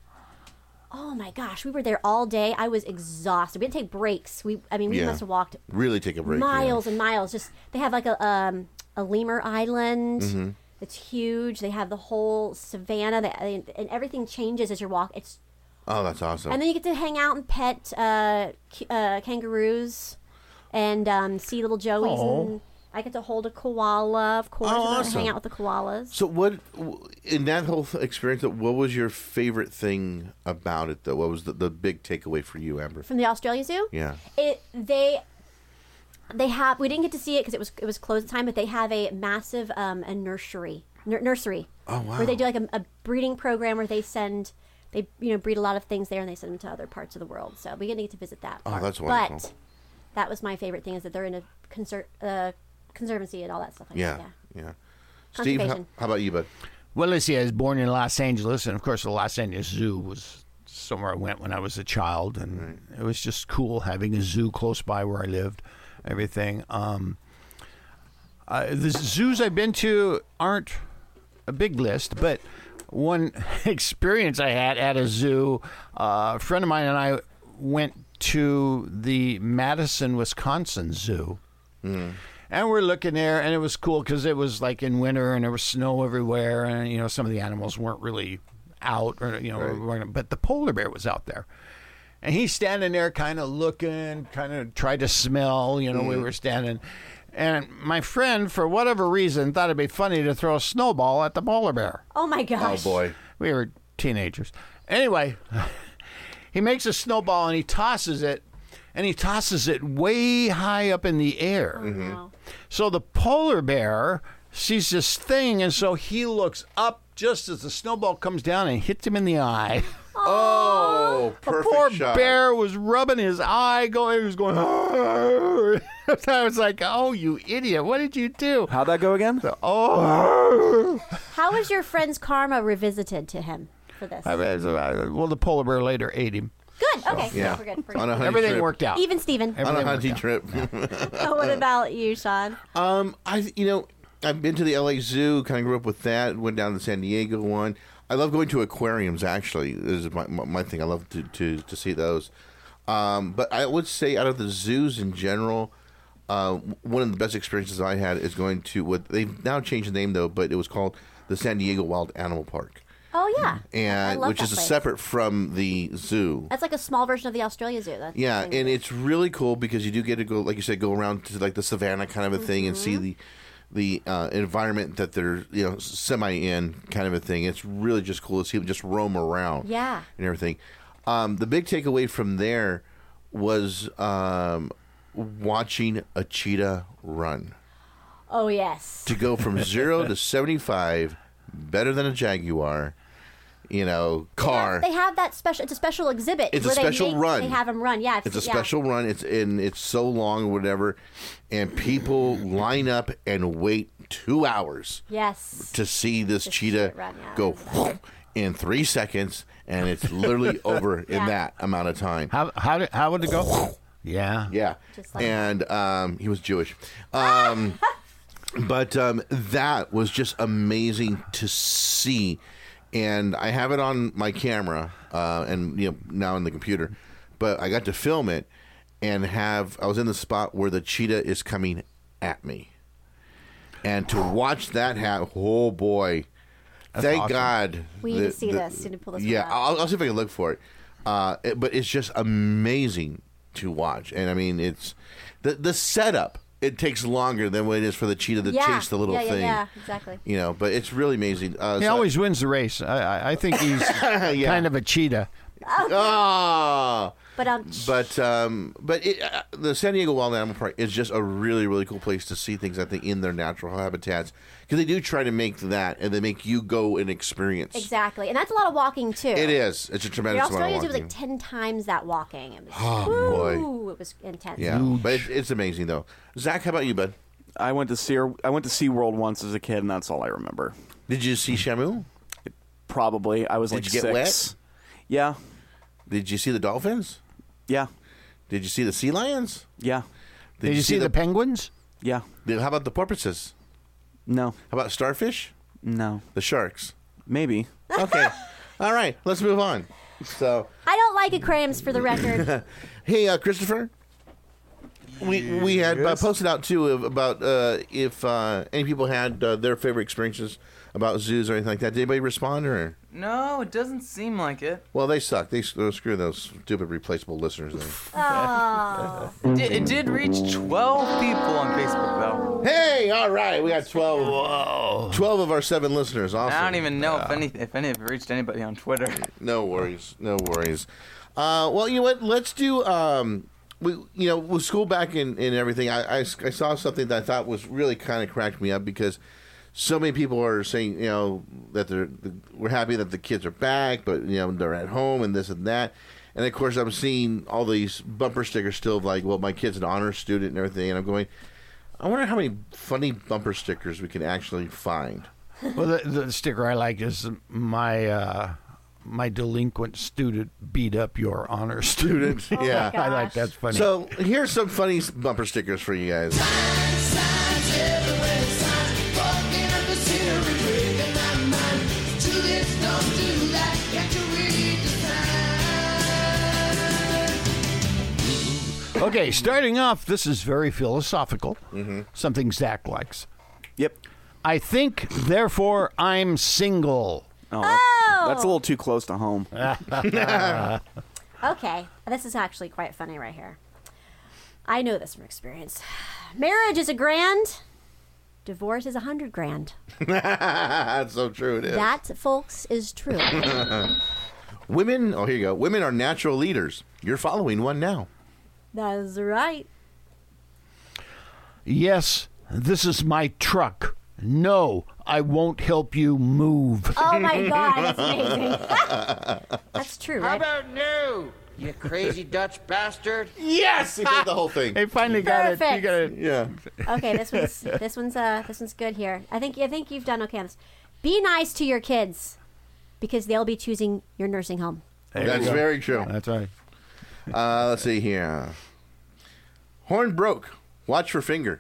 Oh my gosh, we were there all day. I was exhausted. We didn't take breaks. We, I mean, we Yeah. must have walked Really take a break. yeah. miles and miles. Just they have like a um, a lemur island. Mm-hmm. It's huge. They have the whole savannah, they, and everything changes as you walk. It's Oh, that's awesome. and then you get to hang out and pet uh, k- uh, kangaroos and um, see little joeys. Aw. And I get to hold a koala, of course. Oh, and awesome. hang out with the koalas. So what in that whole experience? What was your favorite thing about it, though? What was the, the big takeaway for you, Amber? From the Australia Zoo, Yeah. it they they have. We didn't get to see it because it was it was closed time, but they have a massive um, a nursery nur- nursery. Oh, wow. Where they do like a, a breeding program where they send. They you know breed a lot of things there and they send them to other parts of the world. So we get to get to visit that. Oh, part. that's wonderful. But that was my favorite thing is that they're in a conser- uh, conservancy and all that stuff like Yeah. that. Yeah. Yeah. Steve, how, Conservation. how about you, bud? well, let's see. I was born in Los Angeles, and of course, the Los Angeles Zoo was somewhere I went when I was a child, and it was just cool having a zoo close by where I lived. Everything. Um, uh, the zoos I've been to aren't a big list, but one experience I had at a zoo, uh, a friend of mine and I went to the Madison, Wisconsin Zoo. And we're looking there, and it was cool because it was like in winter, and there was snow everywhere, and you know some of the animals weren't really out, or you know, Right. weren't- but the polar bear was out there, and he's standing there, kind of looking, kind of tried to smell, you know, we were standing, and my friend, for whatever reason, thought it'd be funny to throw a snowball at the polar bear. Oh my Oh gosh. boy. We were teenagers. Anyway, he makes a snowball and he tosses it, and he tosses it way high up in the air. Wow. So the polar bear sees this thing, and so he looks up just as the snowball comes down and hits him in the eye. Oh, The perfect poor shot. bear was rubbing his eye, going, he was going, "Arr." I was like, oh, you idiot, what did you do? How'd that go again? Oh, How was your friend's karma revisited to him for this? I mean, well, the polar bear later ate him. Good. Okay. Yeah. We're good. We're On a good. hunting Everything trip. worked out. Even Steven. On a Everything hunting worked out. trip. Oh, what about you, Sean? Um, I you know I've been to the L A Zoo. Kind of grew up with that. Went down to the San Diego one. I love going to aquariums. Actually, this is my my, my thing. I love to, to to see those. Um, but I would say out of the zoos in general, uh, one of the best experiences I had is going to what they've now changed the name though, but it was called the San Diego Wild Animal Park, Oh yeah. I and love which that is place. separate from the zoo. That's like a small version of the Australia Zoo. That's Yeah, the thing. and it's really cool because you do get to go, like you said, go around to like the savannah kind of a thing and Mm-hmm. see the the uh, environment that they're you know semi in kind of a thing. It's really just cool to see them just roam around. Yeah. and everything. Um, the big takeaway from there was um, watching a cheetah run. Oh yes. To go from zero to seventy five, better than a Jaguar. You know, car. They have that special. It's a special exhibit. It's a where they special make- run. They have them run. Yeah. It's a yeah. special run. It's and it's so long or whatever, and people line up and wait two hours Yes. to see this To see cheetah it run, yeah, go I remember that. in three seconds, and it's literally over in Yeah. that amount of time. How how did how would it go? Yeah. Yeah, Just like- and um, he was Jewish, um, but um, that was just amazing to see. And I have it on my camera, uh, and you know now in the computer, but I got to film it and have. I was in the spot where the cheetah is coming at me, and to watch that happen. Oh boy! Thank awesome. God. We need to see this. You need to pull this one Yeah, up. I'll, I'll see if I can look for it. Uh, it- But it's just amazing to watch, and I mean, it's the the setup it takes longer than what it is for the cheetah to yeah. chase the little yeah, yeah, thing. Yeah, exactly. You know, but it's really amazing. Uh, He so- always wins the race. I, I, I think he's Yeah. kind of a cheetah. Oh. But um, But um, but it, uh, the San Diego Wild Animal Park is just a really really cool place to see things. I think in their natural habitats because they do try to make that and they make you go and experience. exactly, and that's a lot of walking too. It is. It's a Your tremendous amount of Australians, it walking. was like ten times that walking. It was, Oh, woo, boy. it was intense. Yeah, but it, it's amazing though. Zach, how about you, bud? I went to see I went to SeaWorld once as a kid, and that's all I remember. Did you see Shamu? Probably. I was Did like you get wet? six. Yeah. Did you see the dolphins? Yeah. Did you see the sea lions? Yeah. Did, you see the, penguins? Yeah. Did- How about the porpoises? No. How about starfish? No. The sharks? Maybe. Okay. All right. Let's move on. So, I don't like aquariums, for the record. hey, uh, Christopher. We we had uh, posted out too of- about uh, if uh, any people had uh, their favorite experiences about zoos or anything like that. Did anybody respond or? No, it doesn't seem like it. Well, they suck. They uh, screw those stupid replaceable listeners. There. Oh. It did, it did reach twelve people on Facebook, though. Hey, all right, we got twelve. Whoa. twelve of our seven listeners. Awesome. I don't even know if any if any of it reached anybody on Twitter. No worries. No worries. Uh, well, you know what? Let's do. Um, we, you know, with school back in and everything, I, I, I saw something that I thought was really kind of cracked me up because so many people are saying, you know, that they're we're happy that the kids are back, but you know they're at home and this and that. And of course, I'm seeing all these bumper stickers still of like, well, my kid's an honor student and everything, and I'm going, I wonder how many funny bumper stickers we can actually find. Well, the, the sticker I like is my uh, my delinquent student beat up your honor student. Oh my Yeah. I like gosh. that's funny. So here's some funny bumper stickers for you guys. Okay, starting off, this is very philosophical. Mm-hmm. Something Zach likes. Yep. I think, therefore, I'm single. Oh, that- Oh. that's a little too close to home. Okay, this is actually quite funny right here. I know this from experience. Marriage is a grand. Divorce is a hundred grand. That's so true. It is. That, folks, is true. Women. Oh, here you go. Women are natural leaders. You're following one now. That's right. Yes, this is my truck. No, I won't help you move. Oh my God, that's amazing. That's true, How right? about no, you crazy Dutch bastard? Yes, he did the whole thing. They finally got it. You Perfect. got it. Yeah. Okay, this one's this one's uh this one's good here. I think I think you've done okay on this. Be nice to your kids, because they'll be choosing your nursing home. There That's you go. very true. That's right. Uh, let's see here. Horn broke. Watch for finger.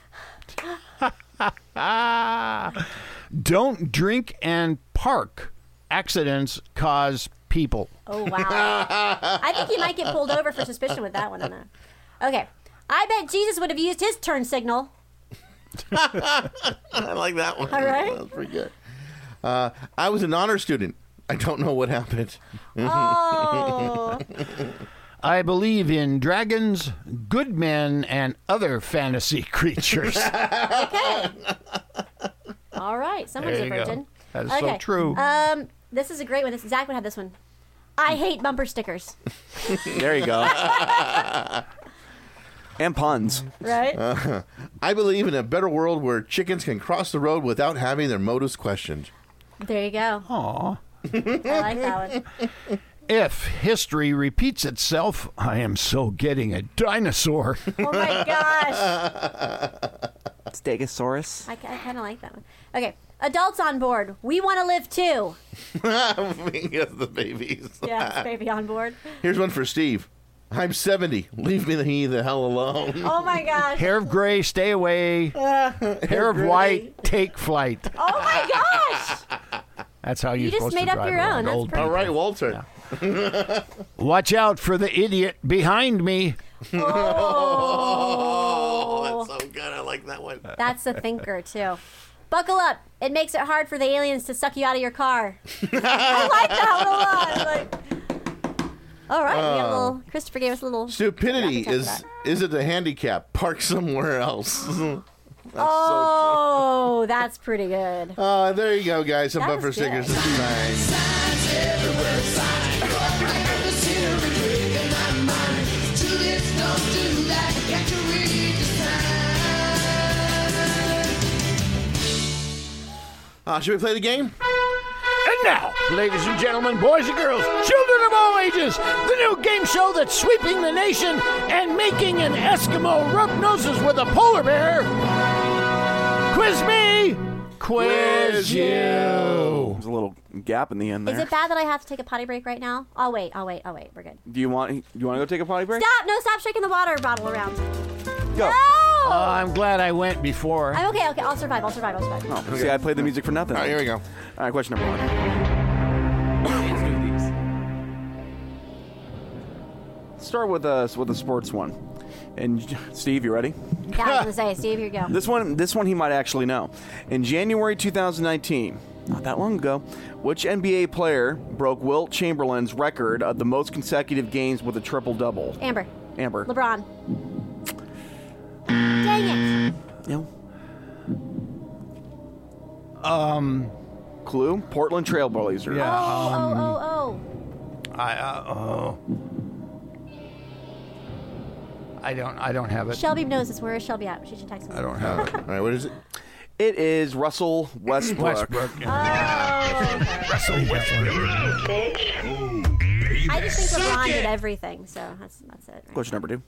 Ah, don't drink and park. Accidents cause people. Oh wow! I think you might get pulled over for suspicion with that one. On that. Okay, I bet Jesus would have used his turn signal. I like that one. All right. That was pretty good. Uh, I was an honor student. I don't know what happened. Oh. I believe in dragons, good men, and other fantasy creatures. Okay. All right. Someone's There a you go. virgin. That is okay. so true. Um, this is a great one. This Zach would have this one. I hate bumper stickers. There you go. And puns. Right? Uh, I believe in a better world where chickens can cross the road without having their motives questioned. There you go. Aw. I like that one. If history repeats itself, I am so getting a dinosaur. Oh my gosh. Stegosaurus. I, I kind of like that one. Okay. Adults on board. We want to live too. Because the babies. Yes, baby on board. Here's one for Steve. I'm seventy. Leave me the hell alone. Oh my gosh. Hair of gray, stay away. Hair of white, take flight. Oh my gosh. That's how you're You just supposed made to up drive your around own. That's old pretty All right, Walter. Watch out for the idiot behind me. Oh. That's so good. I like that one. That's a thinker, too. Buckle up. It makes it hard for the aliens to suck you out of your car. I like that one a lot. Like, All right, we got a Uh, little. Christopher gave us a little. Stupidity graphic check is for that. is it a handicap? Park somewhere else. Oh, that's pretty good. Uh, there you go, guys. Some That bumper was good. stickers. This is nice. Uh, should we play the game? And now, ladies and gentlemen, boys and girls, children of all ages, the new game show that's sweeping the nation and making an Eskimo rub noses with a polar bear. Quiz me, quiz you. There's a little gap in the end there. Is it bad that I have to take a potty break right now? I'll wait. I'll wait. I'll wait. We're good. Do you want? Do you want to go take a potty break? Stop! No, stop shaking the water bottle around. Go. No! Uh, I'm glad I went before. I'm okay. Okay, I'll survive. I'll survive. I'll survive. Oh, see, I played the music for nothing. All right, here we go. All right, question number one. Let's do these. Start with a with a sports one. And Steve, you ready? Yeah, I was gonna say, Steve, here you go. This one, this one he might actually know. In January two thousand nineteen, not that long ago, which N B A player broke Wilt Chamberlain's record of the most consecutive games with a triple-double? Amber. Amber. LeBron. Dang it. No. Um, Clue: Portland Trailblazers. Yeah. Oh, um, oh, oh, I uh, oh. I don't. I don't have oh. it. Shelby knows this. Where is Shelby at? She should text me. I don't have it. All right, what is it? It is Russell Westbrook. Westbrook. Oh, Russell Westbrook. I just think LeBron did everything, so that's that's it. Right? Question number two.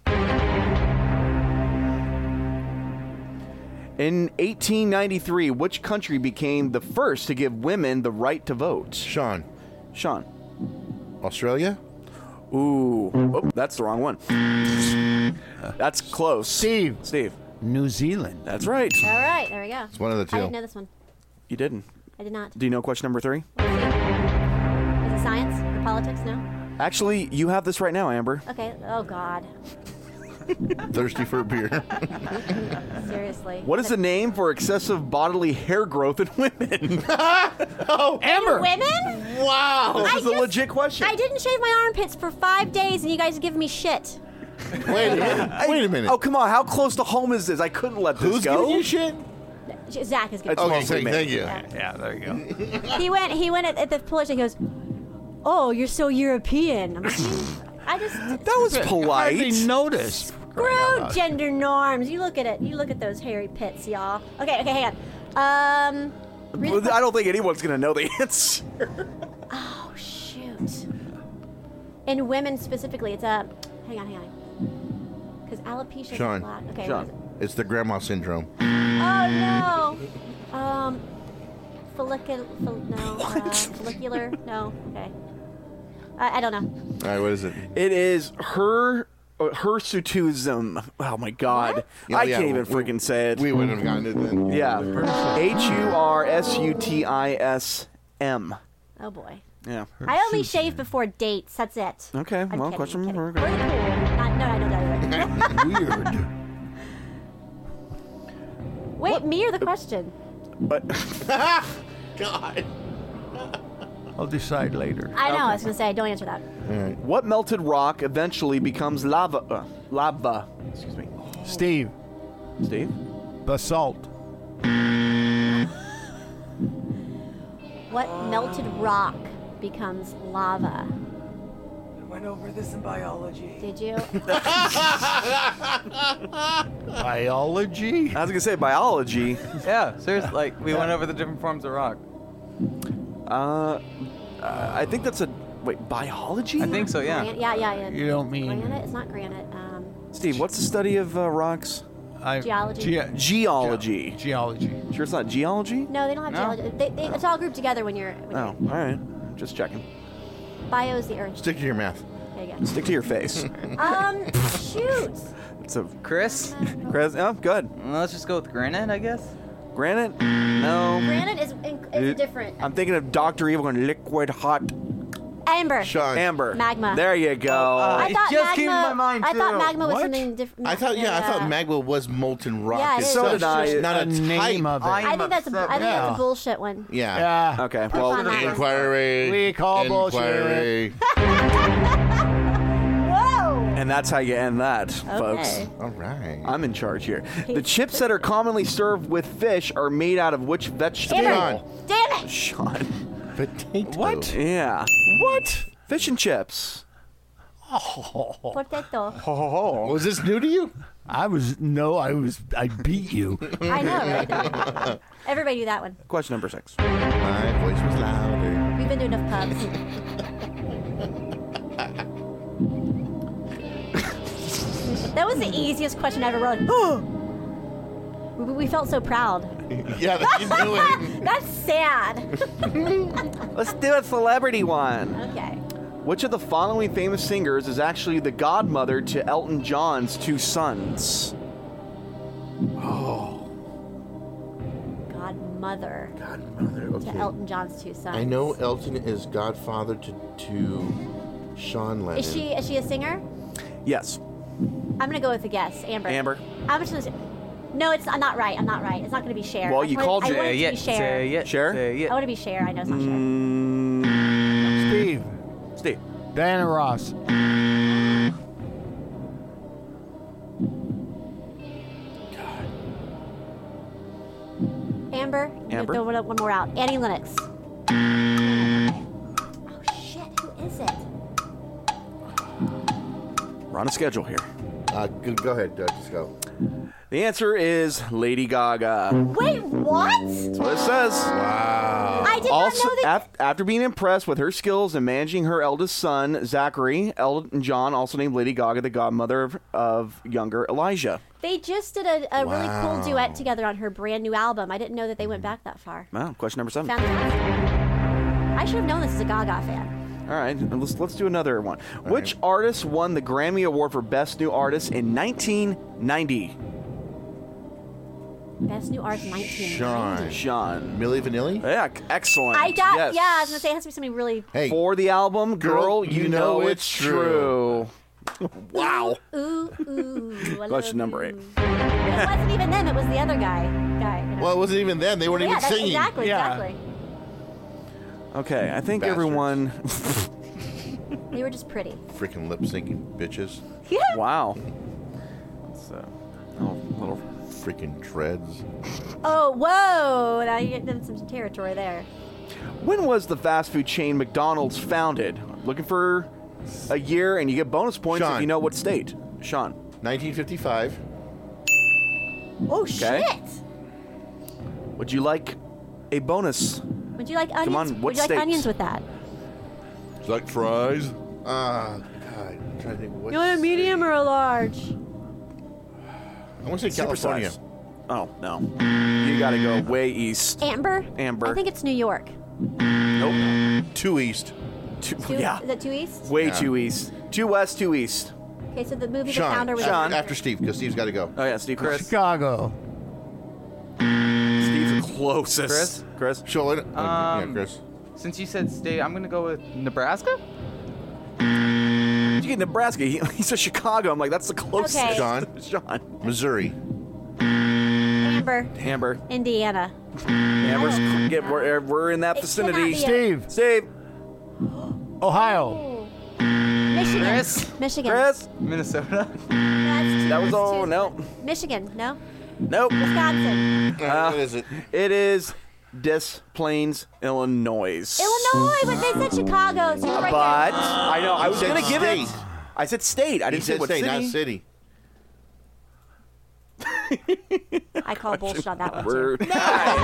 In eighteen ninety-three, which country became the first to give women the right to vote? Sean. Sean. Australia? Ooh. Oh, that's the wrong one. That's close. Steve. Steve. New Zealand. That's right. All right, there we go. It's one of the two. I didn't know this one. You didn't. I did not. Do you know question number three? What is it? Is it science or politics? No. Actually, you have this right now, Amber. Okay. Oh God. Thirsty for a beer. Seriously. What is the name for excessive bodily hair growth in women? Oh, Amber. Women? Wow. This I is a just- legit question. I didn't shave my armpits for five days, and you guys are giving me shit. Wait a minute. Wait a minute. Oh, come on. How close to home is this? I couldn't let this Who's go. giving you shit? Zach is good. It's Okay, mostly thank, me. thank you. Yeah. Yeah, there you go. He went. He went at, at the police. He goes, "Oh, you're so European." I'm like, I just That was polite. Hardly noticed. screw gender norms. You look at it. You look at those hairy pits, y'all. Okay, okay, hang on. Um, read the Well, I don't think anyone's going to know the answer. oh shoot. In women specifically, it's a. Hang on, hang on. Because alopecia is Sean. a lot. Okay. Sean. what is it? It's the grandma syndrome. Oh no. Um, follicular. No. Uh, follicular. No. Okay. I, I don't know. All right, what is it? It is her. Uh, hirsutism. Oh my God. Yeah, I yeah, can't even we- freaking say it. We wouldn't have gotten it then. yeah. H U R S U T I S M. Oh boy. Yeah. I only shave before dates. That's it. Okay. I'm well, kidding, question I'm number. kidding. Or the pool. Not, no, I don't know either. Weird. Wait, me or the question? But God. I'll decide later. I know. I was gonna say don't answer that. what melted rock eventually becomes lava? Uh, lava. Excuse me. Steve. Steve. Basalt. What melted rock becomes lava? We went over this in biology. Did you? Biology. I was gonna say biology. Yeah, seriously. Like we went over the different forms of rock. Uh, uh, I think that's a wait. Biology? I think so. Yeah. Gran- yeah, yeah, yeah. You don't mean Granite? It's not granite. Um, Steve, what's the study of uh, rocks? I, Geology. Ge- Geology. Ge- geology. Sure, it's not geology. no, they don't have No. geology. They, they, it's all grouped together when you're. When Oh, all right. Just checking. you're bio is the earth. Stick to your math. There you go. Stick to your face. Um, shoot. It's a Chris, Chris. Oh, good. let's just go with granite, I guess. Granite? No. Granite is, in, is different. I'm thinking of Doctor Evil going liquid hot Amber. Sean. amber. Magma. There you go. I It thought just magma. came to my mind, I thought too. magma was What? something different. I thought, yeah, I thought magma was molten rock. Yeah, it is. It's So not- did I. it's not a, A name type. of it. I- I think that's a. I think Yeah. that's a bullshit one. Yeah. Yeah. Okay. Put Well, on that one. Inquiry. We call bullshit. Inquiry. And that's how you end that, folks. Okay. All right. I'm in charge here. The chips that are commonly served with fish are made out of which vegetable? Amber. Damn it. Sean. Potato. What? Yeah. What? Fish and chips. Oh. Potato. Oh. Was this new to you? I was no, I was I beat you. I know, right? Everybody do that one. Question number six. My voice was louder. We've been to enough pubs. That was the easiest question I ever wrote. we, we felt so proud. Yeah, that you knew it. That's sad. Let's do a celebrity one. Okay. Which of the following famous singers is actually the godmother to Elton John's two sons? Oh. Godmother. Godmother. Okay. To Elton John's two sons. I know Elton is godfather to to Sean Lennon. Is she is she a singer? Yes. I'm gonna go with a guess. Amber. Amber. I'm just gonna say, no, it's I'm not right. I'm not right. It's not gonna be Cher. Well, I you want- called I Cher. want it to Say be it. Cher. Say it. Cher? Say I it. want to be Cher. I know it's not Cher. Mm, Steve. Steve. Diana Ross. Amber. Amber? Throw one, one more out. Annie Lennox. Oh shit! Who is it? We're on a schedule here. Uh, go, go ahead, uh, just go. The answer is Lady Gaga. Wait, what? That's what it says. Wow. I did Also, not know that. af- after being impressed with her skills in managing her eldest son, Zachary, Elton John also named Lady Gaga the godmother of, of younger Elijah. They just did a, a really Wow. cool duet together on her brand new album. I didn't know that they went back that far. Wow, question number seven. Fantastic. I should have known this as a Gaga fan. All right, let's let's do another one. Which artist won the Grammy Award for Best New Artist in nineteen ninety? Best new artist nineteen. Sean. Sean. Milli Vanilli? Yeah, c- excellent. I got yes. yeah. I was gonna say it has to be something really. Hey. For the album, Girl, Girl, You Know It's True. Wow. Ooh ooh. I Question love number you. eight. It wasn't even them. It was the other guy. Guy. You know. Well, it wasn't even them. They weren't yeah, even that's, singing. exactly, Yeah. exactly. Okay, I think Bastards. everyone. They were just pretty. Freaking lip syncing bitches. Yeah. Wow. It's a little, little. Freaking dreads. Oh whoa! Now you get into some territory there. When was the fast food chain McDonald's founded? Looking for a year, and you get bonus points Sean. if you know what state. Sean. nineteen fifty-five. Oh Okay. shit! Would you like a bonus? Would you like onions? on, what Would you like states? onions with that? It's like fries. Ah, God. I'm trying to think. What You want a medium or a large? I want to say California. Supersize. Oh, no. You gotta go way east. Amber. Amber. I think it's New York. Nope. Two east. Two, Two, yeah. Is that two east? Way Yeah. too east. Two west, two east. Okay, so the movie The Sean. Founder was. Sean. After Steve, because Steve's got to go. Oh, yeah, Steve. Chris. Chicago. Steve's the closest. Chris? Chris. Sean. Uh, yeah, Um, Chris. Since you said state, I'm gonna go with Nebraska. You get Nebraska. He, he said Chicago. I'm like, that's the closest. Okay. Sean. Sean. Missouri. Amber. Amber. Indiana. Amber's. Get, we're, we're in that It vicinity. cannot be Steve. Steve. Ohio. Michigan. Chris? Michigan. Chris. Minnesota. That's two- That was that's all. two- No. Michigan. No. Nope. Wisconsin. Uh, what is it? It is Des Plaines, Illinois. Illinois, but they said Chicago. So you're right But there. I know I was said gonna give it. state. I said state. I He didn't say said what state, city. not city. I call bullshit on that one. We're- Too.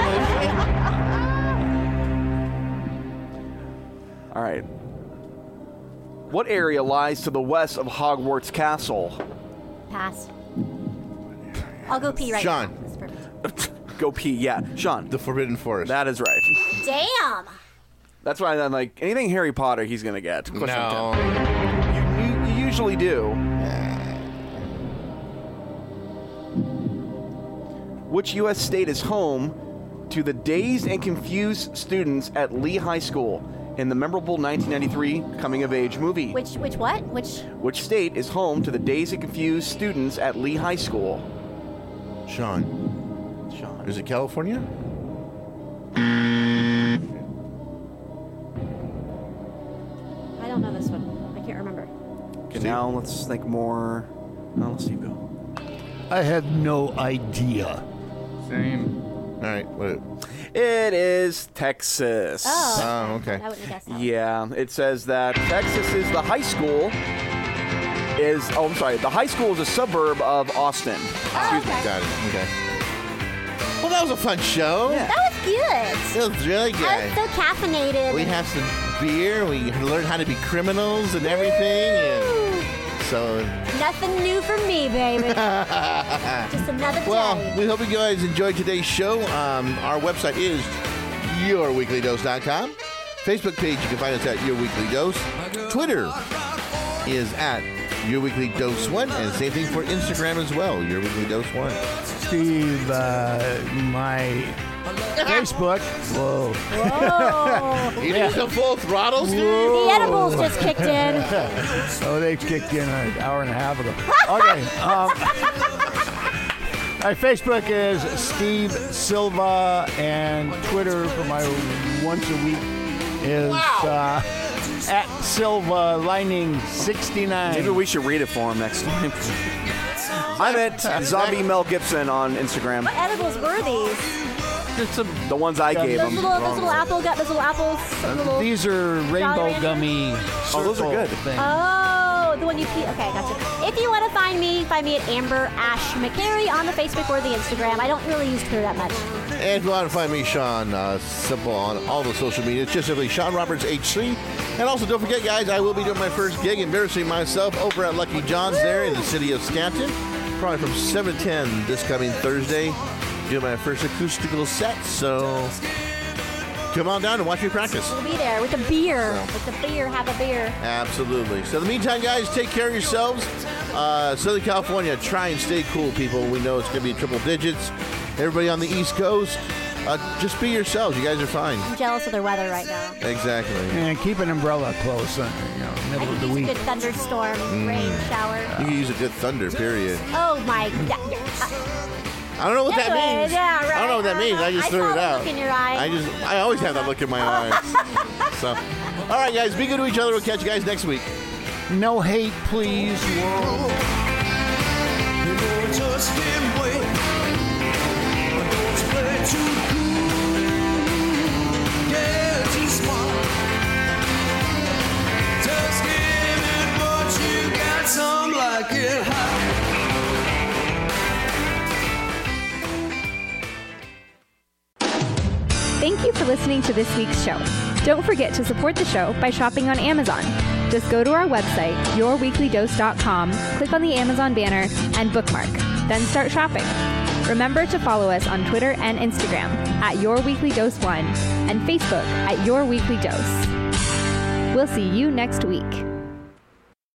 All right. What area lies to the west of Hogwarts Castle? Pass. I'll go pee right Sean. now. That's perfect. Go pee. Yeah, Sean. The Forbidden Forest. That is right. Damn. That's why I'm like anything Harry Potter, he's gonna get. Question No. ten. You, you, you usually do. Which U S state is home to the dazed and confused students at Lee High School in the memorable nineteen ninety-three coming-of-age movie? Which which what? Which Which state is home to the dazed and confused students at Lee High School? Sean. Sean. Is it California? I don't know this one. I can't remember. Okay, now let's think more. Oh, let's see, Bill. I have no idea. Same. All right. What? It is Texas. Oh, Oh, okay. I wouldn't have guessed that. Yeah, it says that Texas is the high school. Is oh, I'm sorry. The high school is a suburb of Austin. Oh, okay. Got it. Okay. Well, that was a fun show. That was good. It was really good. I was so caffeinated. We have some beer. We learned how to be criminals and everything. And so. Nothing new for me, baby. Just another day. Well, we hope you guys enjoyed today's show. Um, our website is your weekly dose dot com. Facebook page, you can find us at Your Weekly Dose. Twitter is at Your Weekly Dose one, and same thing for Instagram as well, Your Weekly Dose one. Steve, uh, my Facebook. Whoa. Whoa. You need some full throttle, Steve? The edibles just kicked in. Oh, they kicked in an hour and a half ago. Okay. Um, my Facebook is Steve Silva, and Twitter for my once a week is uh, at Silva Lining sixty-nine. Maybe we should read it for him next time. I'm at Zombie Mel Gibson on Instagram. What edibles were these? It's a, the ones I gave Those him. little, those little apple, got those little apples. Little These are rainbow Jolly gummy. Oh, those are good. Things. Oh, the one you pee. Okay, gotcha. If you want to find me, find me at Amber Ash McCary on the Facebook or the Instagram. I don't really use Twitter that much. And if you want to find me, Sean, uh, simple on all the social media, it's just simply Sean Roberts H C. And also, don't forget, guys, I will be doing my first gig, embarrassing myself, over at Lucky John's there in the city of Scranton, probably from seven to ten this coming Thursday. Doing my first acoustical set, so come on down and watch me practice. We'll be there with a beer. With a beer, have a beer. Absolutely. So in the meantime, guys, take care of yourselves. Uh, Southern California, try and stay cool, people. We know it's going to be triple digits. Everybody on the East Coast, uh, just be yourselves. You guys are fine. I'm jealous of their weather right now. Exactly. And keep an umbrella close, uh, you know, I middle could of the use a week. good thunderstorm, Mm. rain, shower. You can use a good thunder, period. Oh my God. Uh, I don't know what that Anyway, means. yeah, right. I don't know what that means. I just I threw saw it the out. look in your eye. I just, I always have that look in my eyes. So, all right, guys, be good to each other. We'll catch you guys next week. No hate, please, world. Just give way. Don't play too cool. Yeah, too smart. Just give it what you got. Some like it hot. Thank you for listening to this week's show. Don't forget to support the show by shopping on Amazon. Just go to our website, your weekly dose dot com, click on the Amazon banner, and bookmark. Then start shopping. Remember to follow us on Twitter and Instagram at Your Weekly Dose one and Facebook at Your Weekly Dose. We'll see you next week.